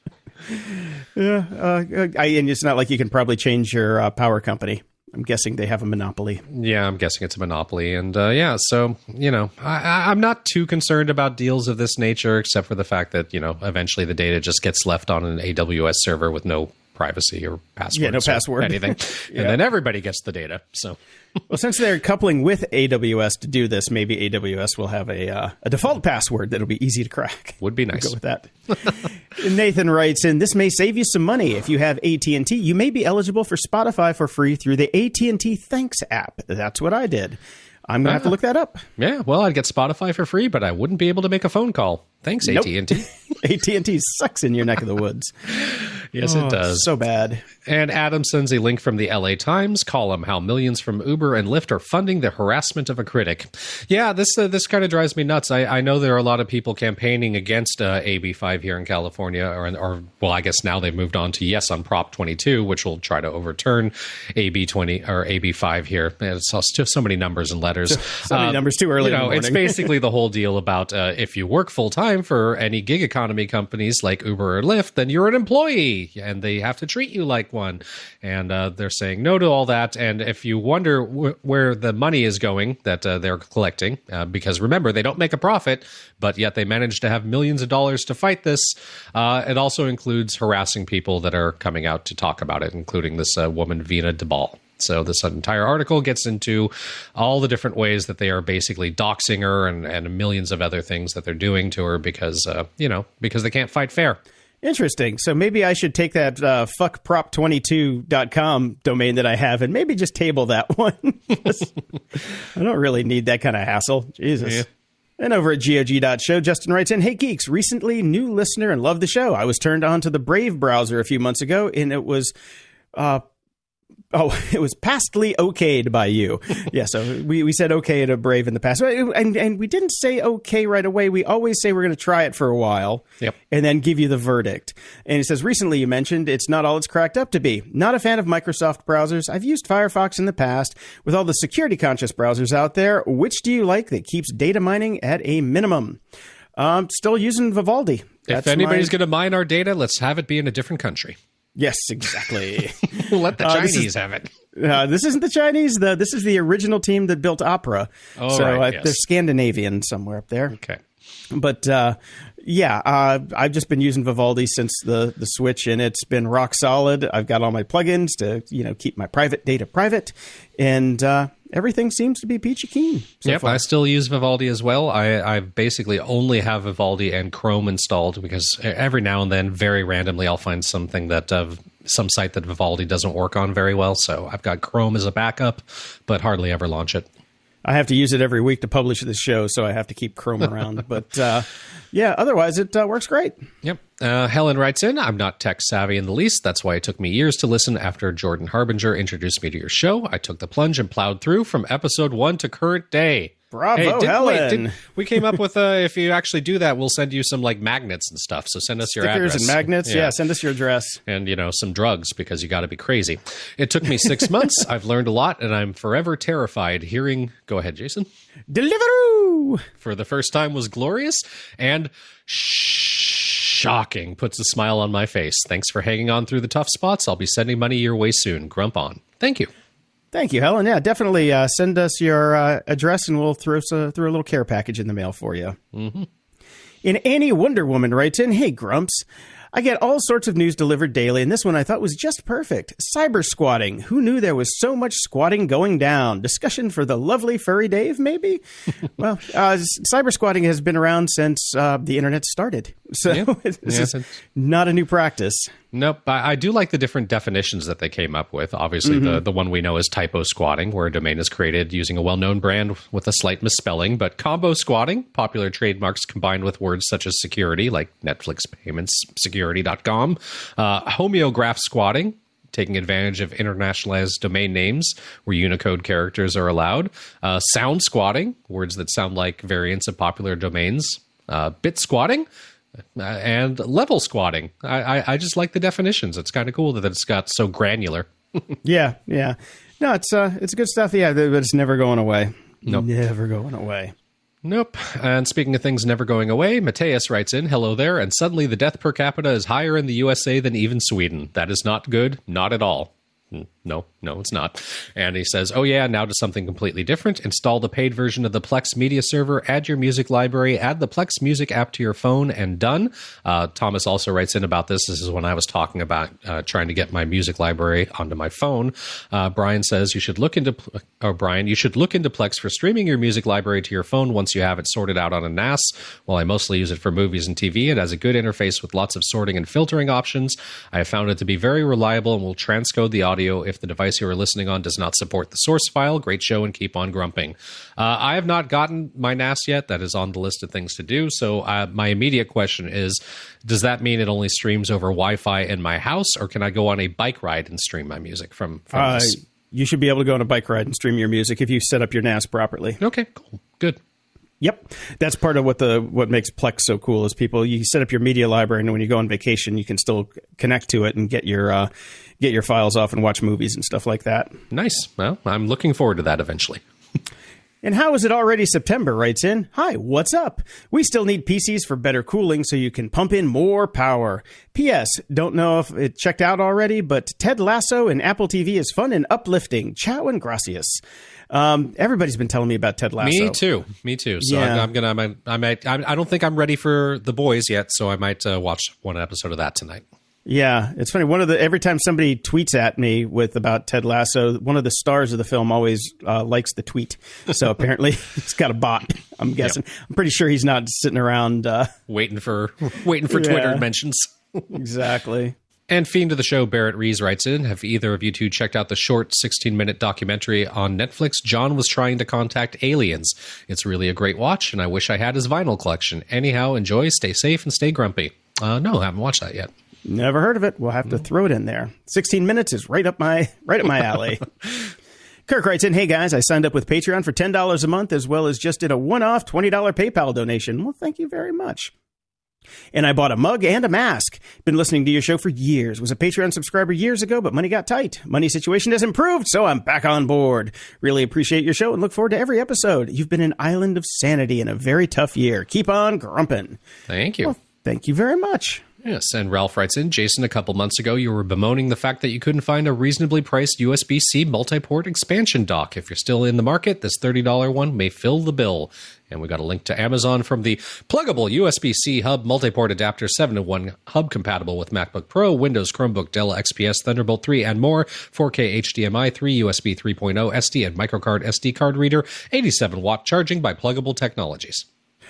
yeah. Uh, I, and it's not like you can probably change your uh, power company. I'm guessing they have a monopoly. Yeah, I'm guessing it's a monopoly. And uh, yeah, so, you know, I, I'm not too concerned about deals of this nature, except for the fact that, you know, eventually the data just gets left on an A W S server with no privacy or password. Yeah, no password. Anything. yeah. And then everybody gets the data. So, well, since they're coupling with A W S to do this, maybe A W S will have a uh, a default password that'll be easy to crack. Would be nice. We'll go with that. Nathan writes in, this may save you some money. If you have A T and T, you may be eligible for Spotify for free through the A T and T Thanks app. That's what I did. I'm going to ah. have to look that up. Yeah, well, I'd get Spotify for free, but I wouldn't be able to make a phone call. Thanks, nope. A T and T. A T and T sucks in your neck of the woods. Yes, Oh, it does. So bad. And Adam sends a link from the L A Times column, how millions from Uber and Lyft are funding the harassment of a critic. Yeah, this uh, this kind of drives me nuts. I, I know there are a lot of people campaigning against uh, A B five here in California, or, or, well, I guess now they've moved on to yes on Prop twenty-two, which will try to overturn A B twenty or A B five here. It's just so many numbers and letters. So, so many um, numbers too early You know, in the it's morning. basically the whole deal about uh, if you work full time for any gig economy companies like Uber or Lyft, then you're an employee and they have to treat you like one. And uh, they're saying no to all that. And if you wonder w- where the money is going that uh, they're collecting, uh, because remember, they don't make a profit, but yet they manage to have millions of dollars to fight this. Uh, it also includes harassing people that are coming out to talk about it, including this uh, woman, Vina Debal. So this entire article gets into all the different ways that they are basically doxing her and, and millions of other things that they're doing to her because, uh, you know, because they can't fight fair. Interesting. So maybe I should take that uh, fuck prop twenty-two dot com domain that I have and maybe just table that one. I don't really need that kind of hassle. Jesus. Yeah. And over at G O G dot show, Justin writes in, "Hey geeks, recently new listener and love the show. I was turned on to the Brave browser a few months ago and it was... Uh, Oh, it was pastly okayed by you. Yeah, so we, we said okay to Brave in the past. And, and we didn't say okay right away. We always say we're going to try it for a while yep. and then give you the verdict. And he says, recently you mentioned it's not all it's cracked up to be. Not a fan of Microsoft browsers. I've used Firefox in the past. With all the security-conscious browsers out there, which do you like that keeps data mining at a minimum? Um, still using Vivaldi. That's if anybody's my... going to mine our data, let's have it be in a different country. Yes, exactly. Let the uh, Chinese is, have it. Uh, this isn't the Chinese. The, this is the original team that built Opera. Oh, so right, uh, yes. they're Scandinavian somewhere up there. Okay. But uh, yeah, uh, I've just been using Vivaldi since the, the switch, and it's been rock solid. I've got all my plugins to you know keep my private data private, and uh, everything seems to be peachy keen. So yep, far. I still use Vivaldi as well. I, I basically only have Vivaldi and Chrome installed because every now and then, very randomly, I'll find something that uh, some site that Vivaldi doesn't work on very well. So I've got Chrome as a backup, but hardly ever launch it. I have to use it every week to publish this show, so I have to keep Chrome around. But uh, yeah, otherwise it uh, works great. Yep. Uh, Helen writes in, I'm not tech savvy in the least. That's why it took me years to listen after Jordan Harbinger introduced me to your show. I took the plunge and plowed through from episode one to current day. Bravo, hey, did, Helen. Wait, did, we came up with, uh, if you actually do that, we'll send you some like magnets and stuff. So send us Stickers your address. and magnets. Yeah. yeah, send us your address. And, you know, some drugs because you got to be crazy. It took me six months. I've learned a lot and I'm forever terrified hearing. Go ahead, Jason. Deliveroo! For the first time was glorious and shocking. Puts a smile on my face. Thanks for hanging on through the tough spots. I'll be sending money your way soon. Grump on. Thank you. Thank you, Helen. Yeah, definitely uh, send us your uh, address and we'll throw, uh, throw a little care package in the mail for you. Mm-hmm. And Annie Wonder Woman writes in, "Hey, Grumps. I get all sorts of news delivered daily, and this one I thought was just perfect. Cyber squatting. Who knew there was so much squatting going down? Discussion for the lovely furry Dave, maybe? Well, uh, cyber squatting has been around since uh, the internet started. So yeah. this yeah, is not a new practice. Nope. I, I do like the different definitions that they came up with. Obviously, mm-hmm. the, the one we know is typo squatting, where a domain is created using a well-known brand with a slight misspelling. But combo squatting, popular trademarks combined with words such as security, like Netflix payments, security dot com. Uh, homeograph squatting, taking advantage of internationalized domain names where Unicode characters are allowed. Uh, sound squatting, words that sound like variants of popular domains. Uh, bit squatting. Uh, and level squatting. I, I, I just like the definitions. It's kind of cool that it's got so granular. yeah, yeah. No, it's uh, it's good stuff. Yeah, but it's never going away. Nope. Never going away. Nope. And speaking of things never going away, Mateus writes in, "Hello there, and suddenly the death per capita is higher in the U S A than even Sweden. That is not good. Not at all." No, no, it's not. And he says, oh yeah, now to something completely different. Install the paid version of the Plex media server, add your music library, add the Plex music app to your phone, and done. Uh, Thomas also writes in about this. This is when I was talking about uh, trying to get my music library onto my phone. Uh, Brian says you should look into, or Brian, you should look into Plex for streaming your music library to your phone once you have it sorted out on a N A S. While I mostly use it for movies and T V, it has a good interface with lots of sorting and filtering options. I have found it to be very reliable and will transcode the audio if if the device you are listening on does not support the source file. Great show and keep on grumping. Uh, I have not gotten my N A S yet. That is on the list of things to do. So uh, my immediate question is, does that mean it only streams over Wi-Fi in my house, or can I go on a bike ride and stream my music from, from uh, this? You should be able to go on a bike ride and stream your music if you set up your N A S properly. Okay, cool. Good. Yep, that's part of what the what makes Plex so cool is people you set up your media library, and when you go on vacation, you can still connect to it and get your uh, get your files off and watch movies and stuff like that. Nice. Well, I'm looking forward to that eventually. And how is it already September? Writes in, hi, what's up? We still need P Cs for better cooling so you can pump in more power. P S. Don't know if it checked out already, but Ted Lasso and Apple T V is fun and uplifting. Ciao and gracias. Um, everybody's been telling me about Ted Lasso. Me too. Me too. So Yeah. I'm, I'm gonna. I might. I might. I don't think I'm ready for The Boys yet. So I might uh, watch one episode of that tonight. Yeah, it's funny. One of the every time somebody tweets at me with about Ted Lasso, one of the stars of the film always uh, likes the tweet. So apparently he's got a bot. I'm guessing. Yep. I'm pretty sure he's not sitting around uh, waiting for waiting for yeah. Twitter mentions. Exactly. And fiend of the show, Barrett Rees writes in, have either of you two checked out the short sixteen-minute documentary on Netflix, John Was Trying to Contact Aliens? It's really a great watch, and I wish I had his vinyl collection. Anyhow, enjoy, stay safe, and stay grumpy. Uh, no, I haven't watched that yet. Never heard of it. We'll have to throw it in there. sixteen minutes is right up my right up my alley. Kirk writes in, hey guys, I signed up with Patreon for ten dollars a month, as well as just did a one-off twenty dollars PayPal donation. Well, thank you very much. And I bought a mug and a mask. Been listening to your show for years. Was a Patreon subscriber years ago, but money got tight. Money situation has improved, so I'm back on board. Really appreciate your show and look forward to every episode. You've been an island of sanity in a very tough year. Keep on grumping. Thank you. Well, thank you very much. Yes, and Ralph writes in, Jason, a couple months ago, you were bemoaning the fact that you couldn't find a reasonably priced U S B C multi-port expansion dock. If you're still in the market, this thirty dollars one may fill the bill. And we got a link to Amazon from the pluggable U S B C hub multi-port adapter, seven to one hub compatible with MacBook Pro, Windows, Chromebook, Dell X P S, Thunderbolt three, and more. four K H D M I, three U S B three point oh, S D and microcard S D card reader, eighty-seven watt charging by Pluggable Technologies.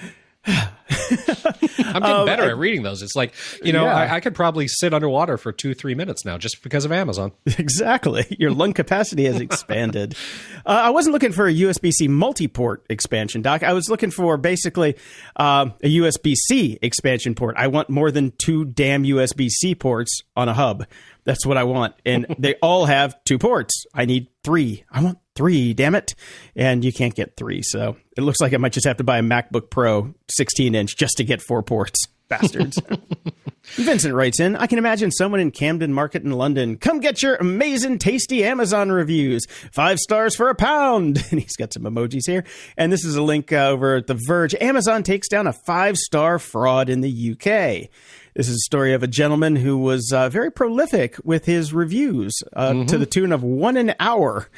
I'm getting um, better I, at reading those. It's like, you know, yeah. I, I could probably sit underwater for two, three minutes now just because of Amazon. Exactly. Your lung capacity has expanded. uh, I wasn't looking for a U S B C multi-port expansion dock. I was looking for basically uh, a U S B C expansion port. I want more than two damn U S B C ports on a hub. That's what I want. And they all have two ports. I need three. I want three, damn it. And you can't get three. So it looks like I might just have to buy a MacBook Pro sixteen inch just to get four ports. Bastards. Vincent writes in, I can imagine someone in Camden Market in London. Come get your amazing, tasty Amazon reviews. Five stars for a pound. And he's got some emojis here. And this is a link uh, over at The Verge. Amazon takes down a five-star fraud in the U K. This is a story of a gentleman who was uh, very prolific with his reviews uh, mm-hmm. to the tune of one an hour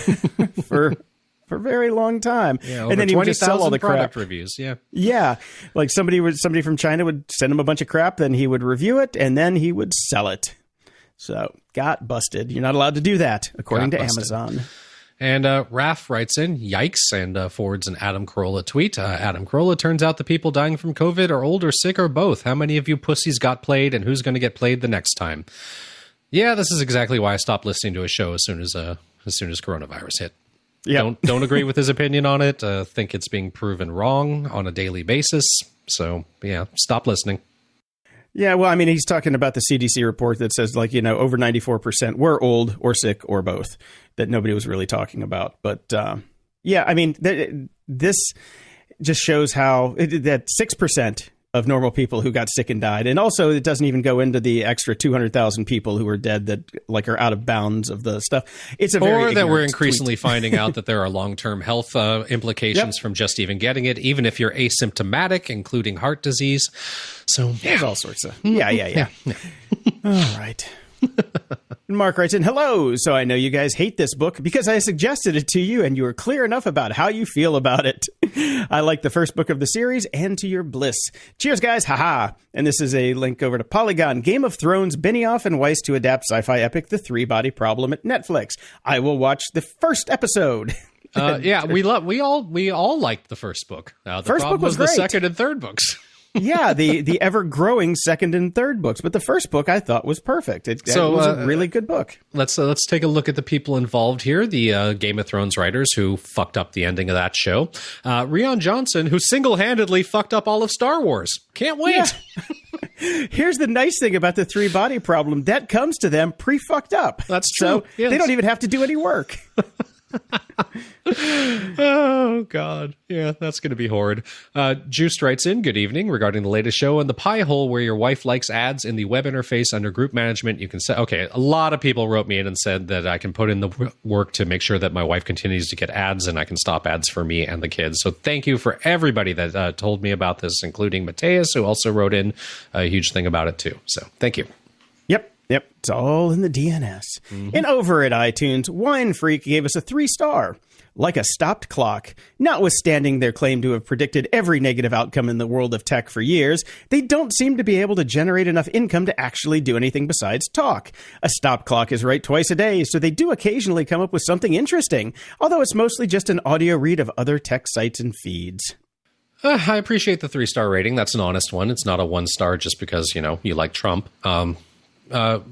for for a very long time. Yeah, over and then he would just sell all the product crap. reviews. Yeah, yeah. Like somebody would somebody from China would send him a bunch of crap, then he would review it, and then he would sell it. So got busted. You're not allowed to do that, according got to busted. Amazon. And uh, Raph writes in, yikes, and uh, forwards an Adam Carolla tweet. Uh, Adam Carolla, turns out the people dying from COVID are old or sick or both. How many of you pussies got played, and who's going to get played the next time? Yeah, this is exactly why I stopped listening to his show as soon as uh, as soon as coronavirus hit. Yep. Don't don't agree with his opinion on it. Uh, think it's being proven wrong on a daily basis. So, yeah, stop listening. Yeah, well, I mean, he's talking about the C D C report that says, like, you know, over ninety-four percent were old or sick or both, that nobody was really talking about. But, uh, yeah, I mean, th- this just shows how it, that six percent of normal people who got sick and died. And also, it doesn't even go into the extra two hundred thousand people who are dead that, like, are out of bounds of the stuff. It's a very Or that we're increasingly tweet. finding out that there are long-term health uh, implications yep. from just even getting it, even if you're asymptomatic, including heart disease. So, yeah. There's all sorts of... Yeah, yeah, yeah. yeah, yeah. All right. Mark writes in, hello. So I know you guys hate this book because I suggested it to you and you were clear enough about how you feel about it. I like the first book of the series and to your bliss. Cheers, guys. Haha. And this is a link over to Polygon, Game of Thrones, Benioff and Weiss to adapt sci-fi epic The Three Body Problem at Netflix. I will watch the first episode. uh, yeah, we love, we all, we all liked the first book. Uh, the first problem book was, was great. The second and third books. yeah, the the ever growing second and third books, but the first book I thought was perfect. It, so, it was uh, a really good book. Let's uh, let's take a look at the people involved here. The uh, Game of Thrones writers who fucked up the ending of that show. Uh, Rian Johnson, who single-handedly fucked up all of Star Wars. Can't wait. Yeah. Here's the nice thing about the three body problem. That comes to them pre-fucked up. That's true. So yes. They don't even have to do any work. Oh, God. Yeah, that's going to be horrid. Uh, Juiced writes in, good evening, regarding the latest show on the pie hole where your wife likes ads in the web interface under group management. You can say, okay, a lot of people wrote me in and said that I can put in the w- work to make sure that my wife continues to get ads and I can stop ads for me and the kids. So thank you for everybody that uh, told me about this, including Mateus, who also wrote in a huge thing about it too. So thank you. Yep. Yep, it's all in the D N S. Mm-hmm. And over at iTunes, Wine Freak gave us a three-star. Like a stopped clock, notwithstanding their claim to have predicted every negative outcome in the world of tech for years, they don't seem to be able to generate enough income to actually do anything besides talk. A stopped clock is right twice a day, so they do occasionally come up with something interesting, although it's mostly just an audio read of other tech sites and feeds. Uh, I appreciate the three-star rating. That's an honest one. It's not a one-star just because, you know, you like Trump. Um Uh,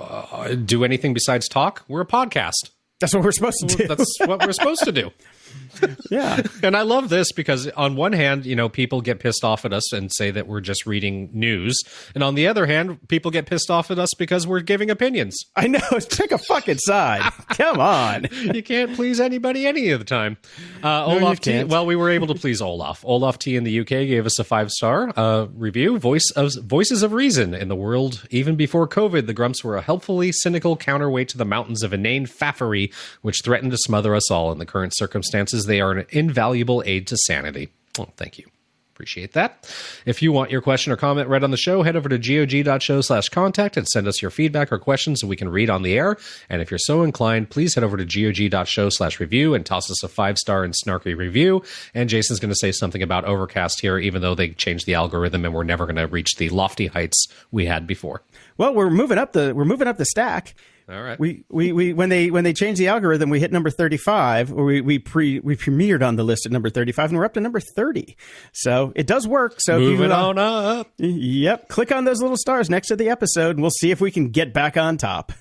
do anything besides talk. We're a podcast. That's what we're supposed to do. That's what we're supposed to do. Yeah. And I love this because on one hand, you know, people get pissed off at us and say that we're just reading news. And on the other hand, people get pissed off at us because we're giving opinions. I know. Pick a fucking side. Come on. You can't please anybody any of the time. Uh, no, Olaf T. Well, we were able to please Olaf. Olaf T in the U K gave us a five-star uh, review. Voice of Voices of Reason. In the world, even before COVID, the Grumps were a helpfully cynical counterweight to the mountains of inane faffery, which threatened to smother us all. In the current circumstances, they are an invaluable aid to sanity. Oh, thank you. Appreciate that. If you want your question or comment read on the show, head over to gog.show slash contact and send us your feedback or questions that we can read on the air. And if you're so inclined, please head over to gog.show slash review and toss us a five-star and snarky review. And Jason's going to say something about Overcast here, even though they changed the algorithm and we're never going to reach the lofty heights we had before. Well, we're moving up the we're moving up the stack. All right. We, we, we when they when they changed the algorithm, we hit number thirty-five, or we we pre we premiered on the list at number thirty-five, and we're up to number thirty. So it does work. So moving if you, uh, on up. Yep. Click on those little stars next to the episode, and we'll see if we can get back on top.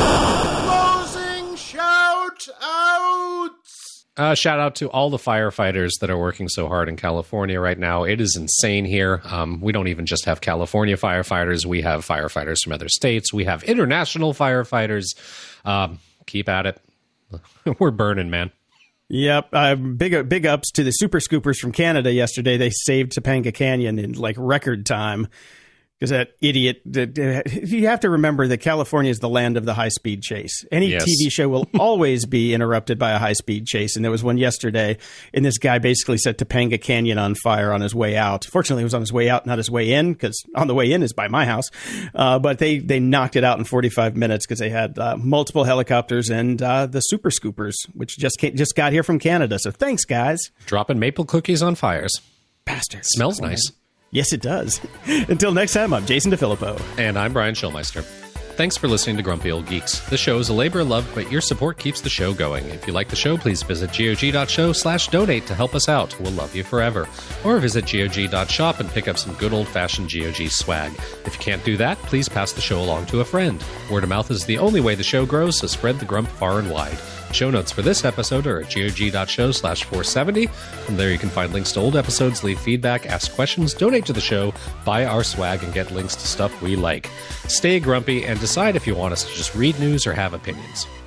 Closing shout outs. Uh, shout out to all the firefighters that are working so hard in California right now. It is insane here. Um, we don't even just have California firefighters. We have firefighters from other states. We have international firefighters. Um, keep at it. We're burning, man. Yep. Uh, big big ups to the Super Scoopers from Canada yesterday. They saved Topanga Canyon in like record time. Because that idiot, you have to remember that California is the land of the high-speed chase. Any yes. T V show will always be interrupted by a high-speed chase. And there was one yesterday, and this guy basically set Topanga Canyon on fire on his way out. Fortunately, it was on his way out, not his way in, because on the way in is by my house. Uh, but they, they knocked it out in forty-five minutes because they had uh, multiple helicopters and uh, the Super Scoopers, which just came, just got here from Canada. So thanks, guys. Dropping maple cookies on fires. Bastards. Smells nice. Yes, it does. Until next time, I'm Jason DeFilippo. And I'm Brian Schulmeister. Thanks for listening to Grumpy Old Geeks. The show is a labor of love, but your support keeps the show going. If you like the show, please visit gog.show slash donate to help us out. We'll love you forever. Or visit gog.shop and pick up some good old-fashioned G O G swag. If you can't do that, please pass the show along to a friend. Word of mouth is the only way the show grows, so spread the grump far and wide. Show notes for this episode are at gog.show slash 470. From there, you can find links to old episodes, leave feedback, ask questions, donate to the show, buy our swag, and get links to stuff we like. Stay grumpy and decide if you want us to just read news or have opinions.